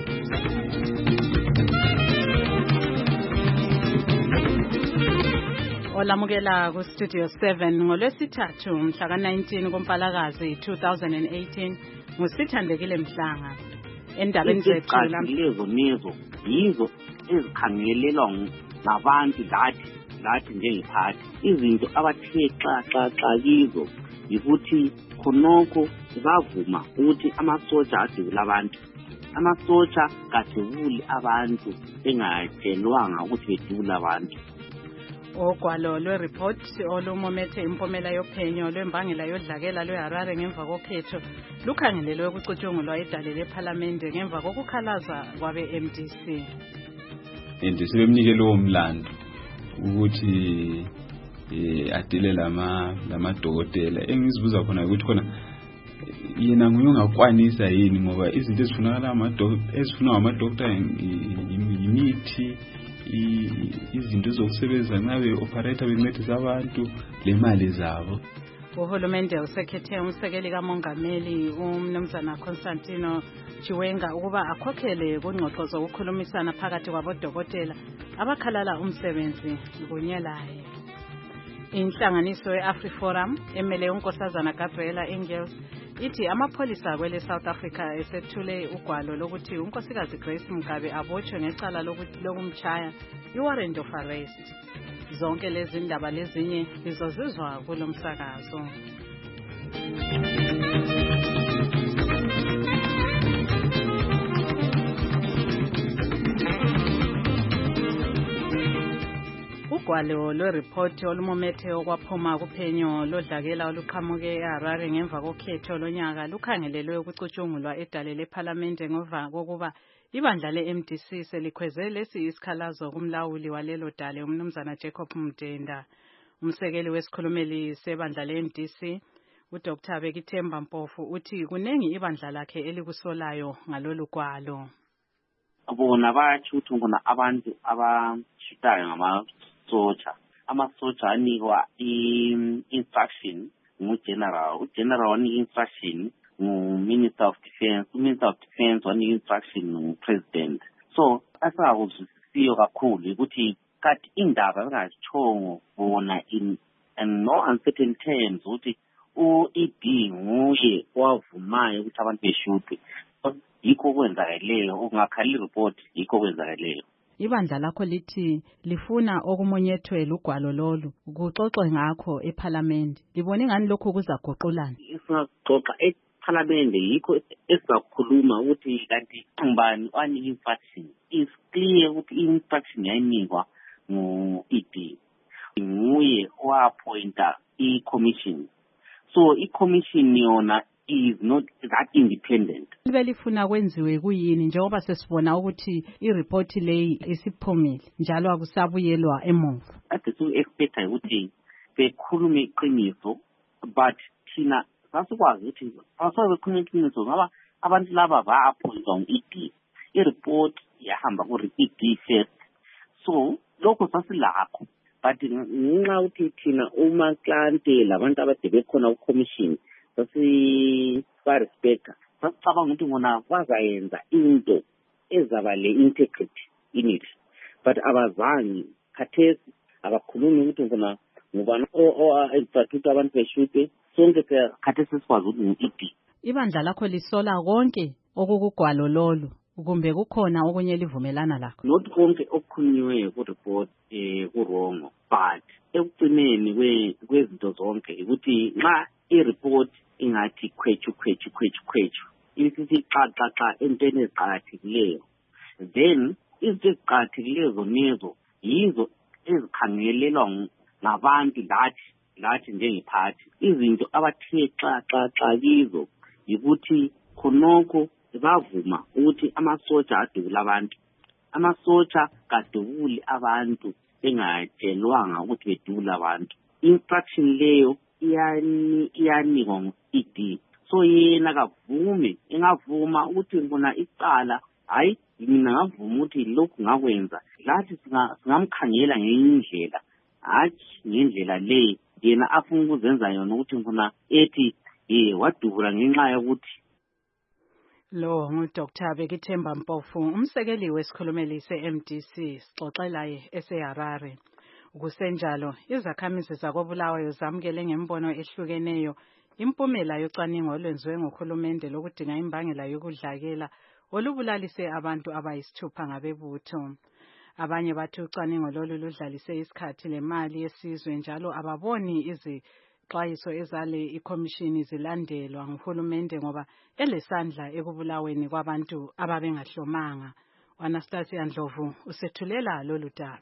Olamukela ku Studio seven ngolwesithathu mhla ka nineteen kuMpalakazi two thousand eighteen nguSithandekile Mhlanga. Endabeni zethu lezo nezo yizo ezikhangelelwa ngabantu lathi lathi njengephathi. Izinto abathe xa xa xa kizo yikuthi khonokho bavuma ukuthi amasoja adibula abantu. Amasoja kadibuli abantu engatshelwanga ukuthi bedibula abantu. Ogwalo lwereport olumomethe impomela yophenyo lwembangela yodlakela lweHarare ngemva kokhetho lukhangelelwe ukucutshungulwa edale lePhalamende ngemva kokukhalaza kwabe-M D C. And sebemnike lowo mlando ukuthi eh adile lama lamadokotela. Engizibuza khona ukuthi khona yena nguye ongakwanisa yini ngoba izinto ezifunakala amadokotela ezifuna amadokotela imithi izinto zokusebenza ngabe operator bencedisa abantu lemali zabo. Uhulumende usekhethe umsekeli kamongameli umnumzana Constantino Chiwenga ukuba akhokhele kungxoxo zokukhulumisana phakathi kwabodokotela abakhalala umsebenzi kunyelaye. Inhlanganiso yeAfriforum emele unkosazana Gabriela Engels ithi amapholisa kwele South Africa esethule ugwalo lokuthi unkosikazi Grace Mugabe abotshwe ngecala lokumchaya iwarrant of arrest. Zonke lezi ndaba lezinye lizozizwa kulomsakazo. Ugwalo lwereport olumomethe okwaphuma kuphenyo lodlakela oluqhamuke eHarare ngemva kokhetho lonyaka lukhangelelwe ukucutshungulwa edale lePhalamende ngemva kokuba ibandla le-M D C selikhweze lesi isikhalazo kumlawuli walelo dale umnumzana Jacob Mdenda. Umsekeli wesikhulumeli sebandla le-M D C uDr Bekithemba Mpofu uthi kunengi ibandla lakhe elikusolayo ngalolu gwalo. Bona bayathi ukuthi ngona abantu abashitayo ngamasoja. Amasoja anikwa i-instruction ngu-general. U-general wanika instruction ngu-Minister of Defense. U-Minister of Defense wanika instruction ngu-President. So, asingakuzwisisiyo kakhulu ukuthi kati indaba bengazitshongo bona in and no uncertain terms ukuthi u-E D nguye wavumayo ukuthi abantu beshutwe. Yikho kwenzakeleyo ungakhalli report yikho kwenzakeleyo. Ibandla lakho lithi lifuna okumonyethwe lugwalo lolu kuxoxwe ngakho ePhalamende. Libone ngani lokho kuzagoqulana? Ifuna kuxoxa ePhalamende yikho esizakhuluma ukuthi kanti ngubani wanika instruction. Is clear ukuthi instruction yayinikwa ngu-E D. Nguye oappointa i-commission. So i-commission yona is not that independent. Belifuna kwenziwe kuyini njengoba sesibona ukuthi ireport leyi isiphumile njalo akusabuyelwa emuva. Ade so expect ukuthi bekhulume iqiniso but thina sasikwazi ukuthi asabe bekhulume iqiniso ngoba abantu laba ba-appointwa ngu-E D. I-report yahamba ku-E D first. So lokho sasilakho but ngenxa ukuthi thina uma klante labantu abade bekhona ku-commission sasi respecta sasicabanga ukuthi ngona bazayenza into ezaba le integrity in it but abazange khathesi abakhulumi ukuthi ngona ngubani o-execute abantu beshute sonke khathesi sikwazi ukuthi ngu-E D. Ibandla lakho lisola konke okukugwalo lolu kumbe kukhona okunye livumelana lakho? Not konke okukhunyiweyo ku-report eh kurongo but ekugcineni kwezinto zonke ukuthi nxa i-report ingathi khwetshu khwetshu khwetshu khwetshu isithi xa xa xa entweni eziqakathekileyo. Then izinto eziqakathekileyo zonezo yizo ezikhangelelwa ngabantu lathi lathi njengephathi. Izinto abathe xa xa xa kizo yikuthi khonokho bavuma ukuthi amasotsha adubula abantu. Amasotsha kadubuli abantu bengatshelwanga ukuthi bedubula abantu. Instruction leyo iyani iyanikwa ngu-E D. So yena kavume engavuma ukuthi ngona icala hayi mina ngavuma ukuthi lokhu ngakwenza lathi singamkhangela ngenye indlela hathi ngendlela le yena afuna ukuzenza yona ukuthi ngona ethi eh wadubula ngenxa yokuthi. Lo nguDoctor Bekithemba Mpofu, umsekeli wesikhulumeli se-M D C, sixoxelaye eseHarare. Kusenjalo, izakhamizi zakoBulawayo zamukele ngembono ehlukeneyo impumela yocwaningo olwenziwe ngokhulumende lokudinga imbangela yokudlakela olubulalise abantu abayisithupha ngabebutho. Abanye bathi ucwaningo lolu ludlalise isikhathi lemali yesizwe njalo ababoni izixwayiso ezale ikhomishini zilandelwa nguhulumende ngoba elesandla ekubulaweni kwabantu ababengahlomanga. Anastasia Ndlovu usethulela lolu daba.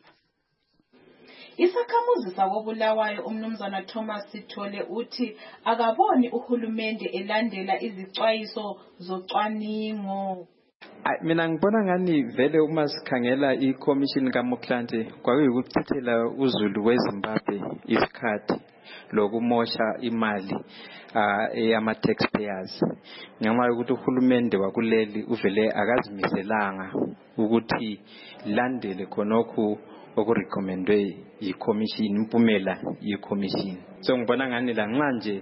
Isakhamuzi sakobulawayo umnumzana Thomas Sithole uthi akaboni uhulumende elandela izixwayiso zocwaningo. Mina ngibona ngani vele uma sikhangela iCommission kaMohlante kwakuyikuchithela uZulu weZimbabwe isikhathi lokumosha imali uh, eyama taxpayers. Ngenxa yokuthi uhulumende wakuleli uvele akazimiselanga ukuthi landele khonokho okurecommendwe yiCommission impumela yiCommission. So ngibona ngani la nje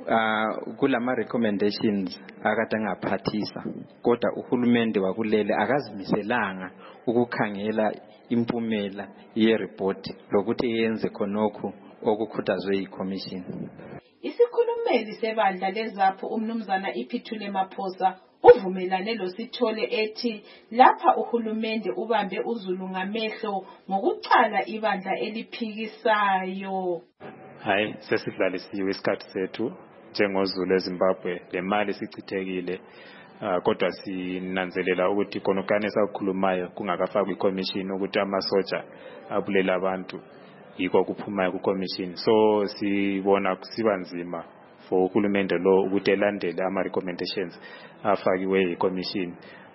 uh, kulama recommendations akade ngaphathisa kodwa uhulumende wakulele akazimiselanga ukukhangela impumela yereport lokuthi yenze khonokho okukhuthazwe yiCommission. Isikhulumeli sebandla lezapho umnumzana Iphithule Maphosa uvumelane lo Sithole ethi lapha uhulumende ubambe uZulu ngamehlo ngokucala ibandla eliphikisayo. Hayi sesidlalisiwe isikhathi sethu njengoZulu eZimbabwe le mali sichithekile uh, kodwa sinanzelela ukuthi konokane sakhulumayo kungakafakwa iCommission ukuthi amasotsha abulela abantu yiko kuphumayo kuCommission. So sibona kusibanzima for uhulumende lo ukuthi elandele ama recommendations afakiwe yiCommission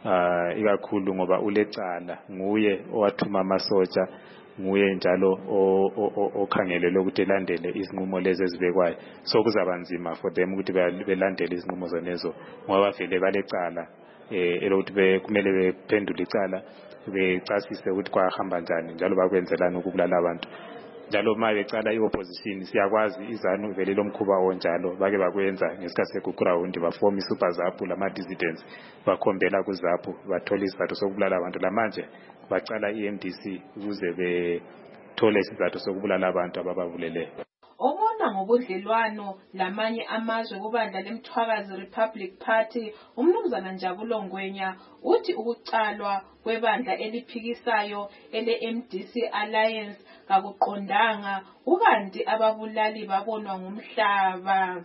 uh, ikakhulu ngoba ulecala nguye owathuma amasotsha nguye njalo okhangelele ukuthi elandele izinqumo lezi ezibekwayo. So kuzabanzima for them ukuthi belandele izinqumo zonezo ngoba vele balecala eh elokuthi kumele bephendule icala becasise ukuthi kwahamba njani njalo bakwenzelana ukubulala abantu. Njalo uma becala iopposition siyakwazi izanu vele lomkhuba onjalo bake bakwenza ngesikhathi sekuground baform iSuper ZAPU lama dissidents bakhombela kuZAPU bathola isizathu sokubulala abantu. Lamanje bacala iM D C ukuze bethole isizathu sokubulala abantu abababulele. Obona ngobudlelwano lamanye amazwe kubandla leMthwakazi Republic Party umnumzana Njabulo Ngwenya uthi ukucalwa kwebandla eliphikisayo ele M D C Alliance kakuqondanga ukanti ababulali babonwa ngumhlaba.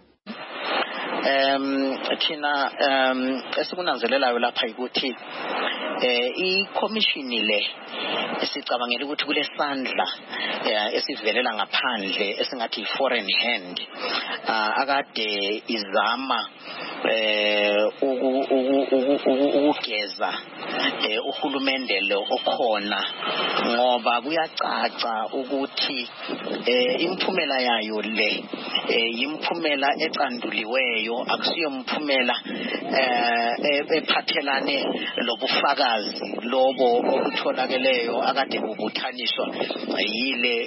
Um thina um esikunanzelelayo lapha ukuthi eh iCommission le esicabangela ukuthi kulesandla esivelela ngaphandle esingathi foreign hand akade izama eh ukugeza uhulumende lo okhona ngoba kuyacaca ukuthi imphumela yayo le imphumela ecanduliweyo akusiyo mphumela ephathelane lobufakazi lobo okutholakeleyo akade kubuthaniswa yile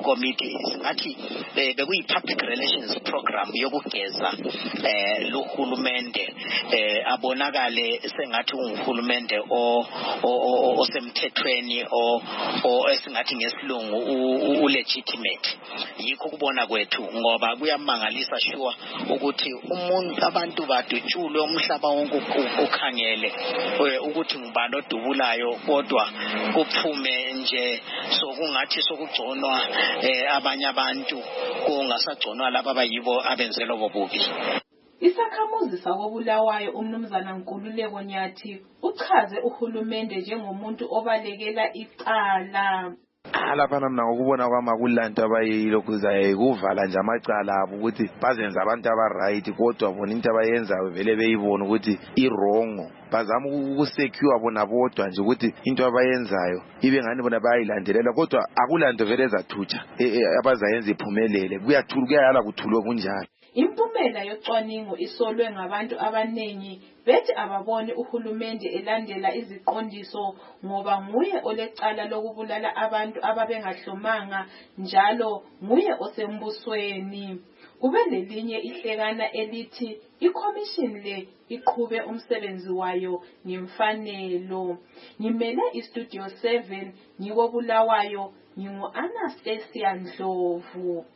ikomiti singathi bekuyi public relations program yokugeza lohulu uhulumende eh abonakale sengathi unguhulumende o osemthethweni o o esingathi ngesilungu u legitimate. Yikho kubona kwethu ngoba kuyamangalisa sure ukuthi umuntu abantu badutshulwe umhlaba wonke ukhangele ukuthi ngubani odubulayo kodwa kuphume nje sokungathi sokugconwa abanye abantu kungasagconwa laba abayibo abenzelwa bobubi. Isakhamuzi sakobulawayo umnumzana Nkululeko Nyathi uchaze uhulumende njengomuntu obalekela icala. Alaphana mina ngokubona kwami akulanto abayilokhuzayo kuvala nje amacala abo ukuthi bazenza abantu abaright kodwa bona into abayenzayo vele beyibona ukuthi iwrong. Bazama ukusecure bona bodwa nje ukuthi into abayenzayo ibe ngani bona bayilandelela kodwa akulanto vele ezathutsha abazayenza iphumelele. Kuyathula kuyala kuthulwe kunjalo. Impumela yocwaningo isolwe ngabantu abanengi bethi ababone uhulumende elandela iziqondiso ngoba nguye olecala lokubulala abantu ababengahlomanga njalo nguye osembusweni. Kube lelinye ihlekana elithi iCommission le iqhube umsebenzi wayo ngemfanelo. Ngimele iStudio seven ngikobulawayo ngingu Anastasia Ndlovu.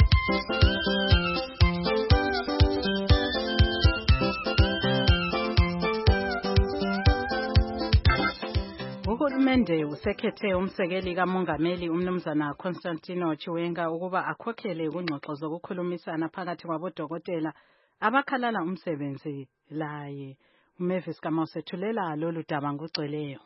Uhulumende usekhethe umsekeli kamongameli umnumzana Constantino Chiwenga ukuba akhokhele kungxoxo zokukhulumisana phakathi kwabodokotela abakhalala umsebenzi laye. uMavis Kamosethulela lolu daba ngugcweleyo.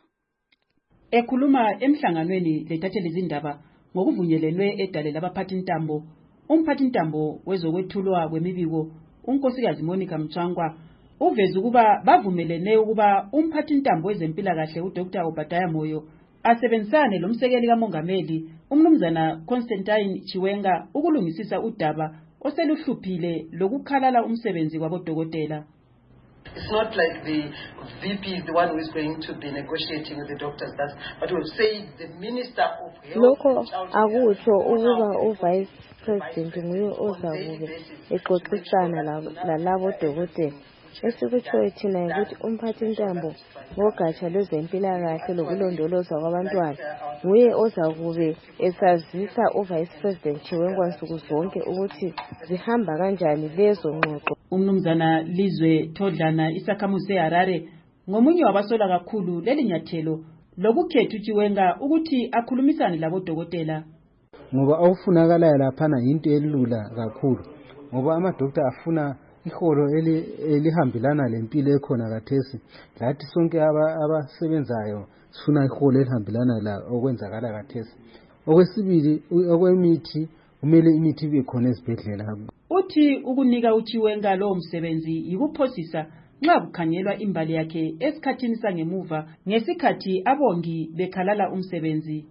Ekhuluma emhlanganweni lethatheli izindaba ngokuvunyelelwe edale labaphathi intambo, umphathi intambo wezokwethulwa kwemibiko unkosikazi Monica Mchangwa uveza ukuba bavumelene ukuba umphathi intambo wezempilakahle uDr Obadiah Moyo asebenzisane lomsekeli kamongameli umnumzana Constantine Chiwenga ukulungisisa udaba oseluhluphile lokukhalala umsebenzi kwabodokotela. It's not like the V P is the one who is going to be negotiating with the doctors, that's, but we'll say the Minister of Health. Lokho akusho ukuba uVice President nguye ozakube exoxisana lalabo dokotela. Esikutshoyo thina ukuthi umphathi intambo ngogatsha lwezempilakahle lokulondolozwa kwabantwana nguye ozakube esazisa uVice President Chiwenga nsuku zonke ukuthi zihamba kanjani lezo ngxoxo. Umnumzana Lizwe Thodlana isakhamuzi seHarare ngomunye wabasola kakhulu leli nyathelo lokukhetha uChiwenga ukuthi akhulumisane labodokotela. Ngoba awufunakalayo laphana into elula kakhulu ngoba amadoktor afuna iholo elihambelana lempilo ekhona kathesi. Lathi sonke abasebenzayo sifuna iholo elihambelana la okwenzakala kathesi. Okwesibili okwemithi kumele imithi ibe khona ezibhedlela. Uthi ukunika uChiwenga lo msebenzi yikuphosisa nxa kukhangelwa imbali yakhe esikhathini sangemuva ngesikhathi abongi bekhalala umsebenzi.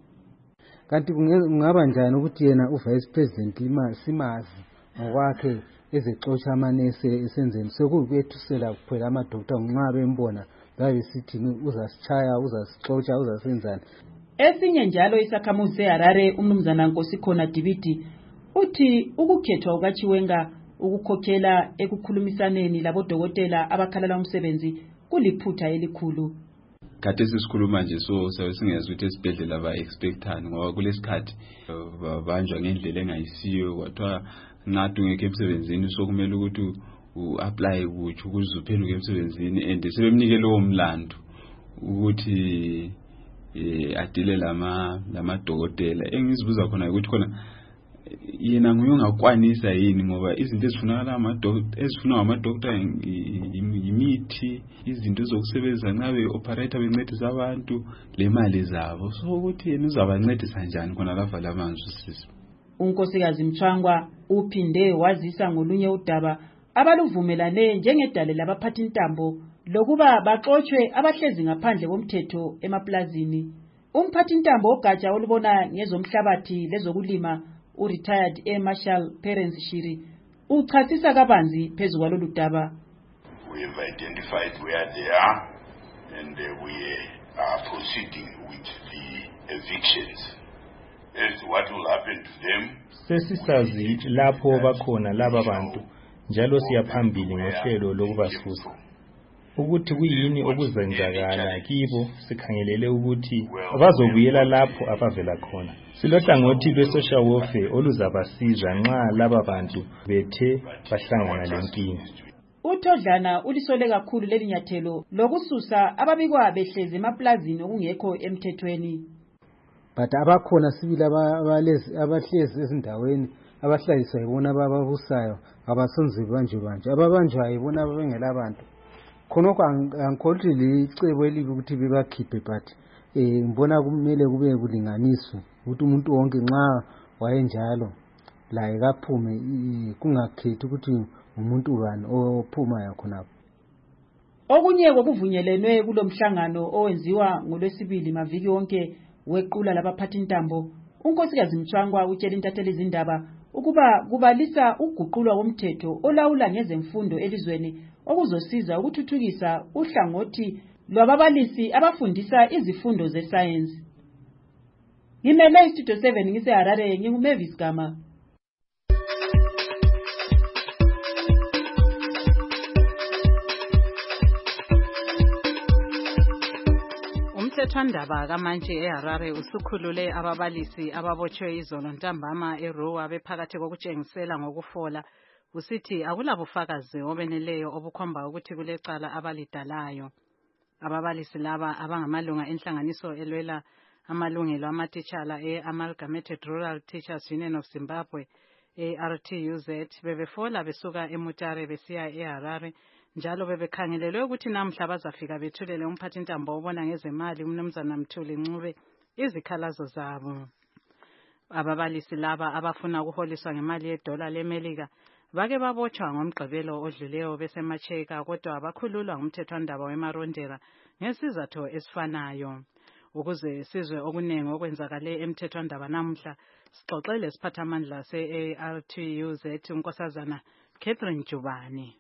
Kanti kungaba njani ukuthi yena uVice President simazi ngokwakhe ezexotsha amanese esenzeni sokubethusela kuphela amadoktor nxa bembona babe sithi uzasichaya uzasixotsha uzasenzani. Esinye njalo isakhamuzi seHarare umnumzana Nkosikhona Dibiti uthi ukukhethwa ukaChiwenga ukukhokhela ekukhulumisaneni labodokotela abakhalala umsebenzi kuliphutha elikhulu. Kade sisikhuluma nje so sabe singezwe ukuthi esibhedlela ba expectani ngoba kulesikhathi banjwa ngendlela engayisiyo kwathiwa nathi ngeke emsebenzini sokumele ukuthi uapply ukuthi ukuze uphenduke emsebenzini and sebemnike lowo mlando ukuthi eh adile lama lamadokotela. Engizibuza khona ukuthi khona yena nguye ongakwanisa yini ngoba izinto ezifunakala amadoktor ezifunwa amadoktor imithi izinto zokusebenza nxa be operator bencedisa abantu lemali zabo so ukuthi yena uzabancedisa njani khona lavala amanzi sisi. Unkosikazi Mchangwa uphinde wazisa ngolunye udaba abaluvumelane njengedale labaphathi intambo lokuba baxoxwe abahlezi ngaphandle komthetho emaplazini. Umphathi intambo ogatsha olubona ngezomhlabathi lezokulima u-retired Air Marshal Perence Shiri uchasisa kabanzi phezu kwalolu daba. We have identified where they are and uh, we are proceeding with the evictions. As what will happen to them. Sesisazi lapho bakhona laba bantu njalo siyaphambili ngohlelo lokubasusa. Ukuthi kuyini okuzenzakala kibo sikhangelele ukuthi bazobuyela lapho abavela khona. Silohlangothi lwe-social welfare oluzabasiza nxa laba bantu bethe bahlangana lenkinga. uTodlana ulisole kakhulu leli nyathelo lokususa ababikwa behlezi emaplazini okungekho emthethweni. But abakhona sibili abalezi abahlezi ezindaweni abahlaliswa yibona ababusayo abasonze banjwe banje ababanjwa yibona abengela abantu. Khonokho angikholwa licebo elibi ukuthi bebakhiphe but eh ngibona kumele kube kulinganiswa ukuthi umuntu wonke nxa wayenjalo la ekaphume kungakhethi ukuthi umuntu ubani ophuma khonapho. Okunye kokuvunyelene kulomhlangano owenziwa ngolwesibili maviki wonke wequla labaphathi intambo, unkosikazi Mthwangwa utshela intatheli izindaba ukuba kubalisa uguqulwa komthetho olawula ngezemfundo elizweni okuzosiza ukuthuthukisa uhlangothi lwababalisi abafundisa izifundo ze-science. Ngimele istudio seven ngiseHarare nginguMavis Gama. Umthethwandaba kamanje eHarare usukhulule ababalisi ababotshwe izolo ntambama eRuwa bephakathi kokutshengisela ngokufola. Usithi akulabufakazi obeneleyo obukhomba ukuthi kulecala abalidalayo. Ababalisi laba abangamalunga enhlanganiso elwela amalungelo amatitshala e-Amalgamated Rural Teachers Union of Zimbabwe, A R T U Z, bebefola besuka eMutare besiya eHarare, njalo bebekhangelelwe ukuthi namhla bazafika bethulele umphathintambo obona ngezemali uMnumzana Mthuli Ncube izikhalazo zabo. Ababalisi laba abafuna ukuholiswa ngemali yedola leMelika bake babotshwa ngomgqibelo odluleyo besemacheka, kodwa abakhululwa ngumthethwandaba weMarondera ngesizathu esifanayo. Ukuze sizwe okunengi okwenzakale emthethwandaba namuhla, sixoxele siphathamandla se-A R T U Z unkosazana Catherine Jubane.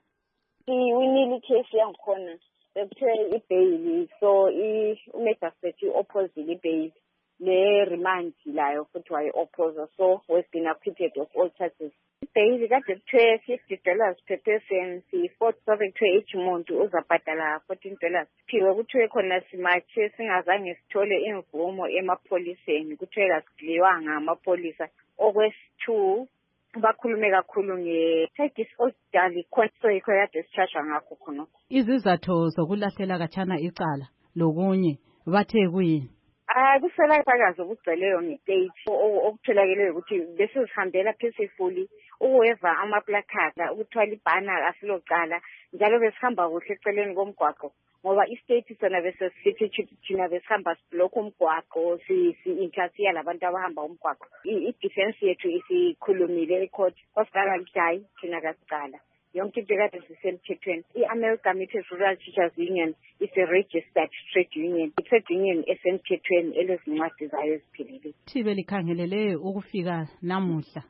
Iwinile case yangikhona bekuthe ibail, so i-magistrate opposite ibail le remand layo futhi wayi-opposa, so has been acquitted of all charges. Ibail kade kuthiwe fifty dollars per person, si-fourth sobe kuthiwe each muntu uzabhadala fourteen dollars. Phiwe kuthiwe khona simatshe singazange sithole imvumo emapholiseni, kuthiwe kasidliwanga amapholisa. Okwesi-two bakhulume kakhulu nge-disorderly conduct kade sitshashwa ngakho khona. Izizathu zokulahlela katshana icala lokunye bathe kuyini? Ah, kusela phakazi ukugceleyo ngestage okutholakeleyo ukuthi besizihambela peacefully ukuweva amaplakada ukuthwala ibhana asilocala, njalo besihamba kuhle eceleni komgwaqo ngoba istate sona bese sithi thina besihamba silokho umgwaqo si-interfere labantu abahamba umgwaqo. I-defense yethu isikhulumile ecourt kwasigala lijayi thina kasicala yonke into kade sisemthethweni. I-Amalgamated Rural Teachers Union is a registered trade union, i-trade union esemthethweni elezincwadi zayo eziphelele. Thibe likhangelele ukufika namuhla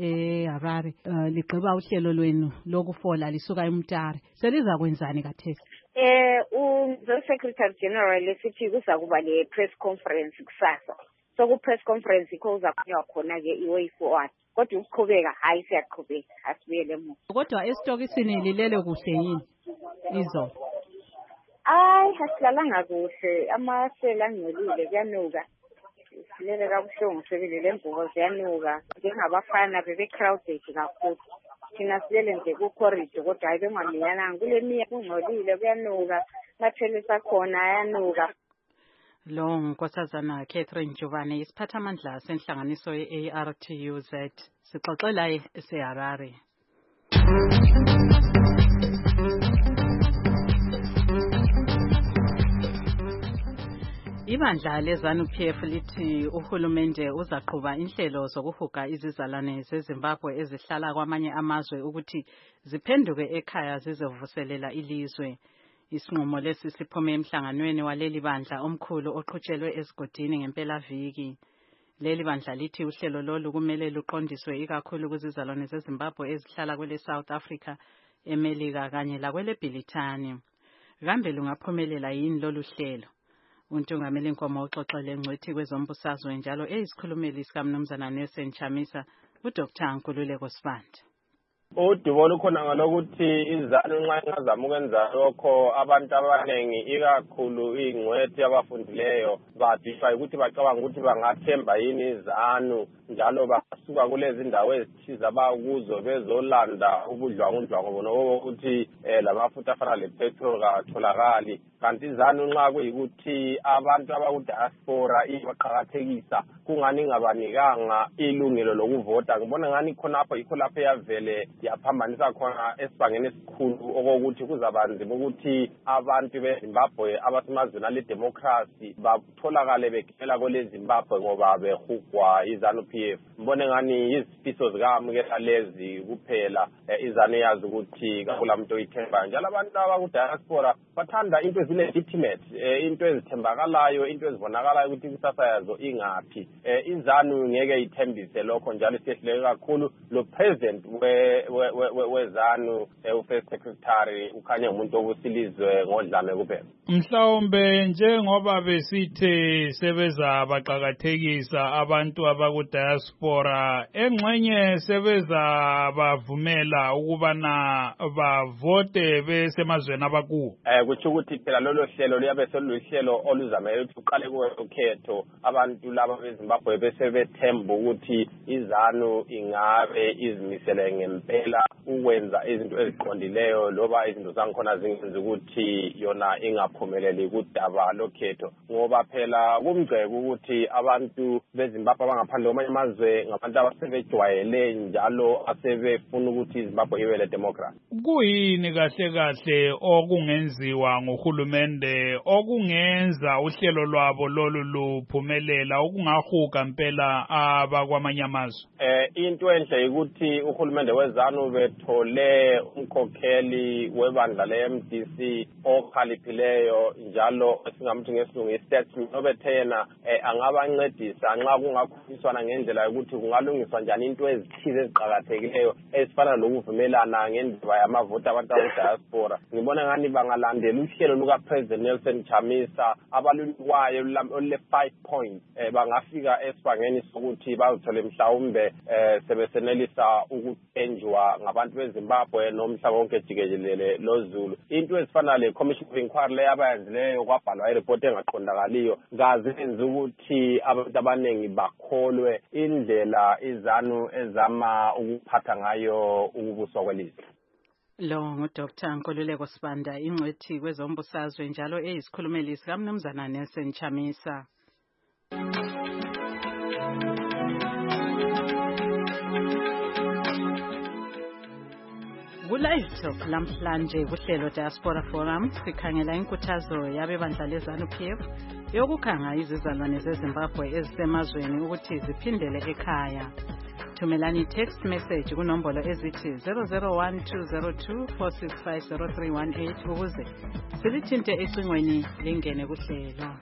eHarare ligqiba uhlelo lwenu lokufola lisuka eMutare, seliza kwenzani kathesi? Eh u-Secretary General lesithi kuza kuba le press conference kusasa, so ku-press conference ikho uzakhulunywa khona ke i-way forward, kodwa ukuqhubeka hayi siyaqhubeka asibuyele emuva. Kodwa esitokisini lilele kuhle yini izolo? Hayi asilalanga kuhle, amasela angcolile kuyanuka, silele kabuhlungu sebilele mvuko ziyanuka, njengabafana bebe-crowded kakhulu. Thina silele nje ku-corridor kodwa hayi bengamiyalanga, kule miya kungcolile kuyanuka, mathele sakhona ayanuka. Lo nkosazana Catherine Jubane isiphathamandla senhlanganiso ye-A R T U Z, sixoxela eseHarare. Ibandla leZANU-P F lithi uhulumende uzaqhuba inhlelo zokuhuga izizalwane zeZimbabwe ezihlala kwamanye amazwe ukuthi ziphenduke ekhaya zizovuselela ilizwe. Isinqumo lesi siphume emhlanganweni waleli bandla omkhulu oqhutshelwe esigodini ngempelaviki. Leli bandla lithi uhlelo lolu kumele luqondiswe ikakhulu kuzizalwane zeZimbabwe ezihlala kwele South Africa, eMelika kanye lakwele Bhilithani. Kambe lungaphumelela yini lolu hlelo? Untungameli Nkomo uxoxele ngcwethi kwezombusazwe njalo eyisikhulumeli sikaMnumzana Nelson Chamisa, uDoctor Nkululeko Sibanda. udubo lukhona ngalokuthi izanu nxa ingazama ukwenza lokho abantu abanengi ikakhulu ingcwethi abafundileyo badishwa ukuthi bacabanga ukuthi bangathemba yini izanu njalo basuka kulezi ndawo ezithize abakuzo bezolanda ubudlwangudlwangu bono ukuthi lamafutha afana lepetrol katholakali kanti izanu nxa kuyikuthi abantu abakudiaspora ibaqakathekisa kungani ngabanikanga ilungelo lokuvota ngibona ngani khonapho yikho lapho yavele yaphambanisa khona esibangeni esikhulu okokuthi kuzabanzima ukuthi abantu beZimbabwe abasemazweni ale democracy batholakale begela kwele Zimbabwe ngoba behugwa izanu P F mbone ngani izifiso zikamukela lezi kuphela izanu yazi ukuthi kakula muntu oyithemba njalo abantu abakudiaspora bathanda into ezile-legitimate into ezithembakalayo into ezibonakalayo ukuthi ikusasa yazo ingaphi izanu ngeke ithembise lokho njalo siyehluleke kakhulu lo president wezanu u-first secretary ukhanye umuntu obusilizwe ngodlame kuphela mhlawumbe njengoba besithe sebeza baqakathekisa abantu abakudiaspora engxenye sebeza bavumela ukubana bavote besemazweni abakuwo eh kuthi ukuthi phela lolo hlelo liyabe soluhlelo oluzamele ukuthi uqale kuwe ukhetho abantu laba beZimbabwe bese bethemba ukuthi izanu ingabe izimisele ngempela ukwenza izinto eziqondileyo loba izinto zangikhona zingenza ukuthi yona ingaphumeleli kudaba lokhetho ngoba phela kumgceke ukuthi abantu beZimbabwe abangaphandle kwamanye amazwe ngabantu abasebejwayele njalo asebefuna ukuthi iZimbabwe ibe le democracy kuyini kahle kahle okungenziwa ngohulumende okungenza uhlelo lwabo lolu luphumelela okungahuga impela abakwamanye amazwe eh into enhle ukuthi uhulumende wezanu bethole umkhokheli webandla le-M D C okhaliphileyo njalo singamthi ngesilungu i-statesman obethena angabancedisa nxa kungakhulunyiswana ngendlela yokuthi kungalungiswa njani into ezithize eziqakathekileyo ezifana lokuvumelana ngendaba yamavoti abantu abadiaspora ngibona ngani bangalandela uhlelo luka-President Nelson Chamisa abalulwayo olule-five points bangafika esibangeni sokuthi bazothole mhlawumbe sebesenelisa ukuthenjwa ngabantu beZimbabwe nomhlaba wonke jikelele lozulu into ezifana le-commission of inquiry leyo abayenzileyo kwabhalwa ireport engaqondakaliyo ngazenza ukuthi abantu abaningi bakholwe indlela izanu ezama ukuphatha ngayo ukubuswa kwelizwe lo ngudoktor Nkululeko Sibanda ingcwethi kwezombusazwe njalo eyisikhulumeli sikamnumzana Nelson Chamisa Ku-Live Talk lamhlanje kuhlelo Diaspora Forum sikhangela inkuthazo yabebandla lezanu P F yokukhanga izizalwane zeZimbabwe ezisemazweni ukuthi ziphindele ekhaya. Thumelani text message kunombolo ezithi zero zero one two zero two four six five zero three one eight ukuze silithinte ecingweni lingene kuhlelo.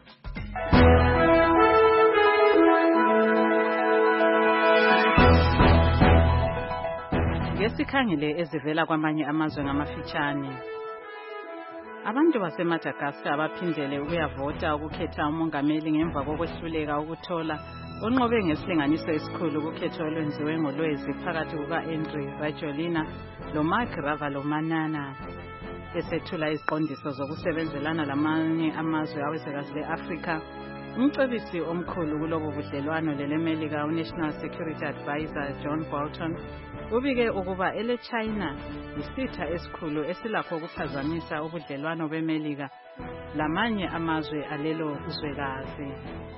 Ngesikhangele ezivela kwamanye amazwe ngamafitshane. Abantu baseMadagascar abaphindele ukuyavota ukukhetha umongameli ngemva kokwehluleka ukuthola unqobe ngesilinganiso esikhulu ukukhetho olwenziwe ngolwezi phakathi kuka-Andry Rajoelina lo-Marc Ravalomanana. Esethula iziqondiso zokusebenzelana lamanye amazwe awezwekazi le-Afrika, umcebisi omkhulu kulobu budlelwano lelemelika u-National Security Advisor John Bolton ubike ukuba ele-China yisitha esikhulu esilakho ukuphazamisa ubudlelwano bemelika lamanye amazwe alelo zwekazi.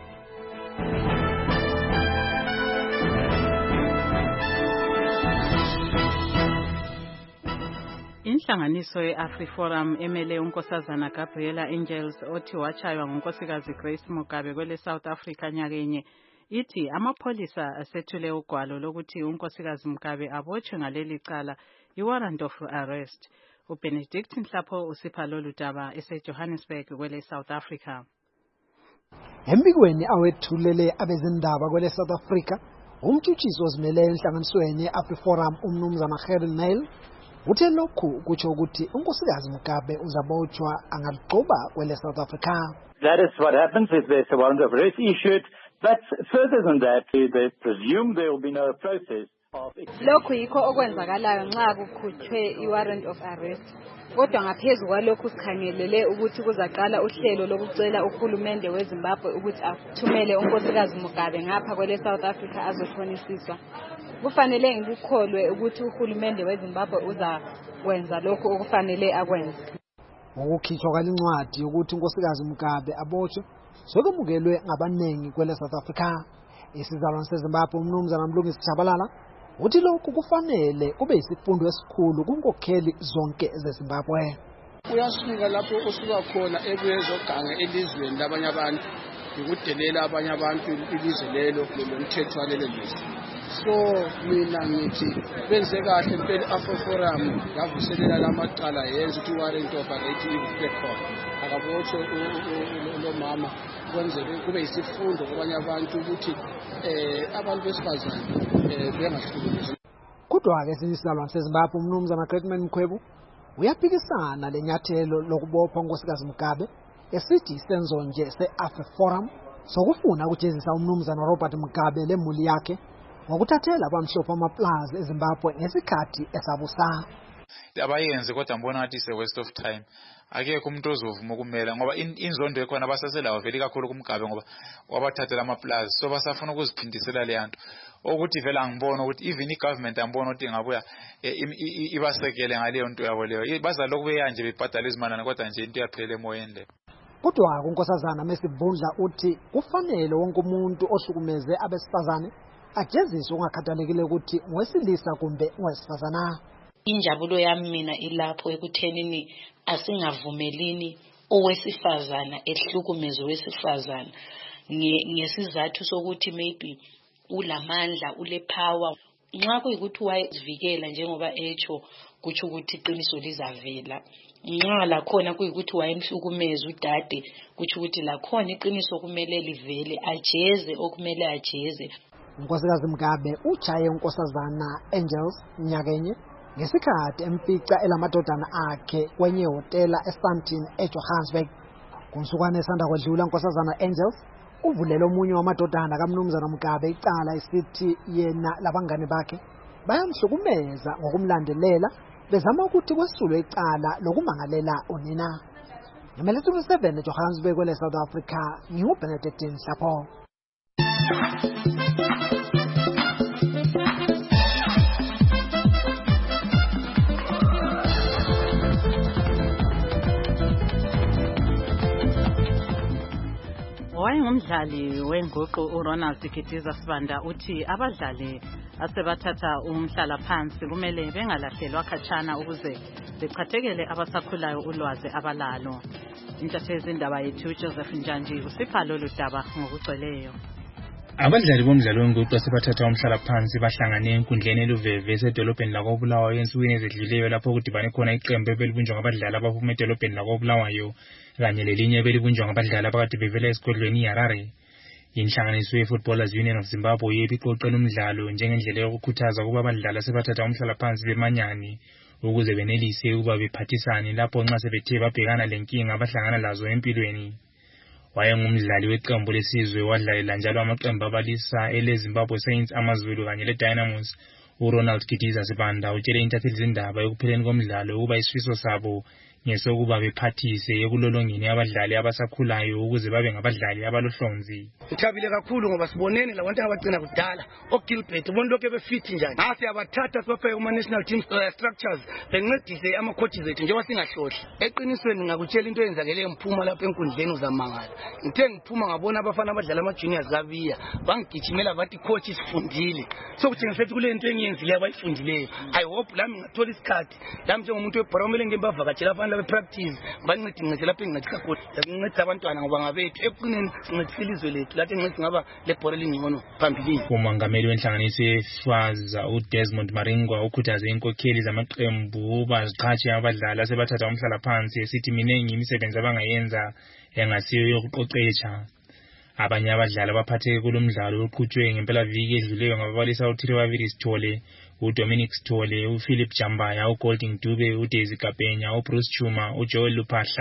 Inhlanganiso ye-AfriForum emele unkosazana Gabriela Angels othi wachaywa ngunkosikazi Grace Mugabe kwele South Africa nyakenye ithi amapholisa asethule ugwalo lokuthi unkosikazi Mugabe abotshwe ngaleli cala i-warrant of arrest. uBenedict Nhlapho usipha lolu daba eseJohannesburg kwele South Africa. Embikweni awethulele abezindaba kwele South Africa, umtshutshisi ozimele enhlanganisweni ye-AfriForum umnumzana Gerry Neil uthe lokhu kutsho ukuthi unkosikazi Mugabe uzabotshwa angaligcoba kwele South Africa. That is what happens if there's a warrant of arrest issued. But further than that, they presume there will be no process Lokhu yikho okwenzakalayo nxa kukhutshwe i-warrant of arrest. Kodwa ngaphezu kwalokhu sikhangelele ukuthi kuzaqala uhlelo lokucela uhulumende weZimbabwe ukuthi athumele unkosikazi Mugabe ngapha kwele South Africa azothonisiswa. Kufanele ngikukholwe ukuthi uhulumende weZimbabwe uzakwenza lokhu okufanele akwenze. Ukukhitshwa kwalincwadi ukuthi unkosikazi Mugabe abotshwe sokemukelwe ngabanengi kwele South Africa. Isizalwane seZimbabwe umnumzana Mlungisi Tshabalala uthi lokhu kufanele kube isifundo esikhulu kunkokheli zonke zeZimbabwe. Uyasuka lapho usuka khona ebuyezoganga elizweni labanye abantu ukudelela abanye abantu ilizwe lelo lomthetho walelo lizwe. So mina ngithi benze kahle impela Afroforum yavuselela lamacala yenza ukuthi warrant of arrest ibe khona. Akabotshwe lo mama kwenzele kube isifundo kwabanye abantu ukuthi eh abantu besifazane eh bengahlukunyezwa. Kodwa ke sizalwane seZimbabwe umnumzana Greatman Mkhwebu uyaphikisana lenyathelo lokubopha unkosikazi Mugabe esithi isenzo nje se-Afroforum sokufuna ukujezisa umnumzana Robert Mugabe lemuli yakhe ngokuthathela abamhlophe amaplaza eZimbabwe ngesikhathi esabusa. Abayenze kodwa mbona ngathi is a waste of time. Akekho umuntu ozovuma ukumela ngoba inzondo ekhona basaselayo vele kakhulu kuMgabe ngoba wabathathela amaplaza so basafuna ukuziphindisela le yanto ukuthi vele angibona ukuthi even igovernment angibona ukuthi ngabuya ibasekele ngaleyo nto yabo leyo bazalo kube yanje bebhadala izimali kodwa nje into yaphela emoyeni le. Kodwa kunkosazana Mesivundla uthi kufanele wonke umuntu ohlukumeze abesifazane ajeziswe ungakhathalekile ukuthi ngowesilisa kumbe ngowesifazana. Injabulo yami mina ilapho ekuthenini asingavumelini owesifazana ehlukumeze owesifazana ngesizathu sokuthi maybe ulamandla ule power nxa kuyikuthi wayezivikela njengoba echo kuthi ukuthi iqiniso lizavela nxa la khona kuyikuthi wayemhlukumeza udade kuthi ukuthi la khona iqiniso kumele livele ajeze okumele ajeze. Unkosikazi Mugabe uchaye unkosazana Angels nyakenye ngesikhathi emfica elamadodana akhe kwenye hotela eSandton eJohannesburg. Kumsukwane esanda kwadlula unkosazana Angels uvulele omunye wamadodana kaMnumzana Mugabe icala isithi yena labangane bakhe bayamhlukumeza ngokumlandelela bezama ukuthi kwesulwe icala lokumangalela unina. Ngemelethu seven eJohannesburg kwele South Africa ngiuBenedict Nhlapho. Wayengumdlali wenguqu uRonald Kitiza Sibanda uthi abadlali asebathatha umhlala phansi kumele bengalahlelwa khatshana ukuze bechathekele abasakhulayo ulwazi abalalo. Intatheli indaba yethu Joseph Njanji usipha lolu daba ngokugcweleyo. Abadlali bomdlalo wenguqu asebathatha umhlala phansi bahlangane enkundleni eluveve esedolobheni lakoBulawayo ensukwini ezedluleyo lapho kudibane khona iqembu ebelibunjwa ngabadlali abaphuma edolobheni lakoBulawayo kanye lelinye ebelibunjwa ngabadlali abakade bevela esigodlweni iHarare. Inhlanganiso ye-Footballers Union of Zimbabwe yebiqoqela umdlalo njengendlela yokukhuthaza ukuba abadlali asebathatha umhlala phansi bemanyane ukuze benelise ukuba bephathisane lapho nxa sebethe babhekana lenkinga abahlangana lazo empilweni. Wayengumdlali weqembu lesizwe wadlalela njalo amaqembu abalisa eleZimbabwe Saints, amaZulu kanye leDynamos. uRonald Kitiza Sibanda utshele intatheli zindaba ekupheleni komdlalo ukuba isifiso sabo ngesokuba bephathise ekulolongeni abadlali abasakhulayo ukuze babe ngabadlali abalohlonzi. Uthabile kakhulu ngoba sibonene labantu abagcina kudala oGilbert bona lokho befit njani. Nasi abathatha sibafake kuma national team uh, structures bencedise ama coaches ethu njengoba singahlohli. Eqinisweni ngakutshela into eyenzakele emphuma lapha enkundleni uzamangala. Ngithe ngiphuma ngabona abafana abadlala ama juniors kabiya bangigijimela bathi coach sifundile. So kutshengisa ukuthi kule nto engiyenzile abayifundileyo. I hope lami ngathola isikhathi lami njengomuntu webhoramele ngembavakatshela abafana labe practice bancedi ngicela lapha engincedisa khona. Ngincedisa abantwana ngoba ngabethu eqineni sincedisa ilizwe lethu lathi ngicela ngaba lebhola lingcono phambili. Umongameli wenhlanganiso yeFaza uDesmond Maringwa ukhuthaze inkokheli zamaqembu baziqhatshe abadlali asebathatha umhlala phansi esithi minengi imisebenzi abangayenza engasiyo yokuqoqetsha. Abanye abadlali abaphatheke kulomdlalo oqhutshwe ngempela viki edluleyo ngababalisa uThirewaviri Sithole, uDominic Sithole, uPhilip Jambaya, uGolding Dube, uDaisy Kapenya, uBruce Chuma, uJoel Luphahla,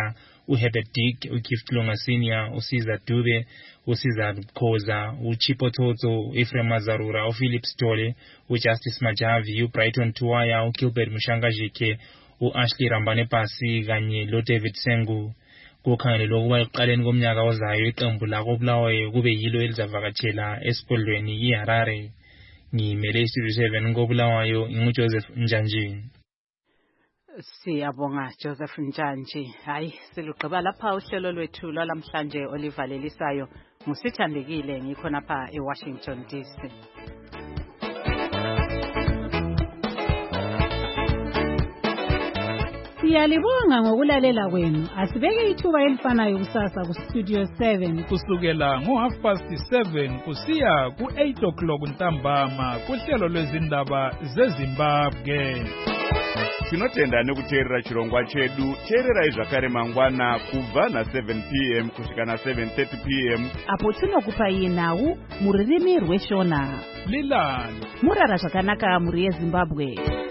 uHerbert Dick, uGift Lunga Senior, uSiza Dube, uSiza Khoza, uChipo Tsotso, uEfrem Mazarura, uPhilip Stole, uJustice Majavi, uBrighton Tuwaya, uGilbert Mushangajike, uAshley Rambane Pasi kanye loDavid Sengu. Kukhangelelwe ukuba ekuqaleni komnyaka ozayo iqembu lako Bulawayo kube yilo elizavakatshela esikolweni iHarare. Ngimele iStudio seven koBulawayo, nginguJoseph Njanjini. Siyabonga Joseph Njanji. Hayi silugqiba lapha uhlelo lwethu lwalamhlanje olivalelisayo. Musithandekile ngikhona lapha eWashington D C. Siyalibonga ngokulalela kwenu. Asibeke ithuba elifanayo kusasa ku Studio seven kusukela ngo half past seven kusiya ku eight o'clock ntambama kuhlelo lwezindaba zeZimbabwe. Tinotenda nekuteerera chirongwa chedu. Teererai zvakare mangwana kubva na seven p m kusvika na seven thirty p m apo tinokupai nhau mururimi rweshona. Lilani murara zvakanaka muri yeZimbabwe.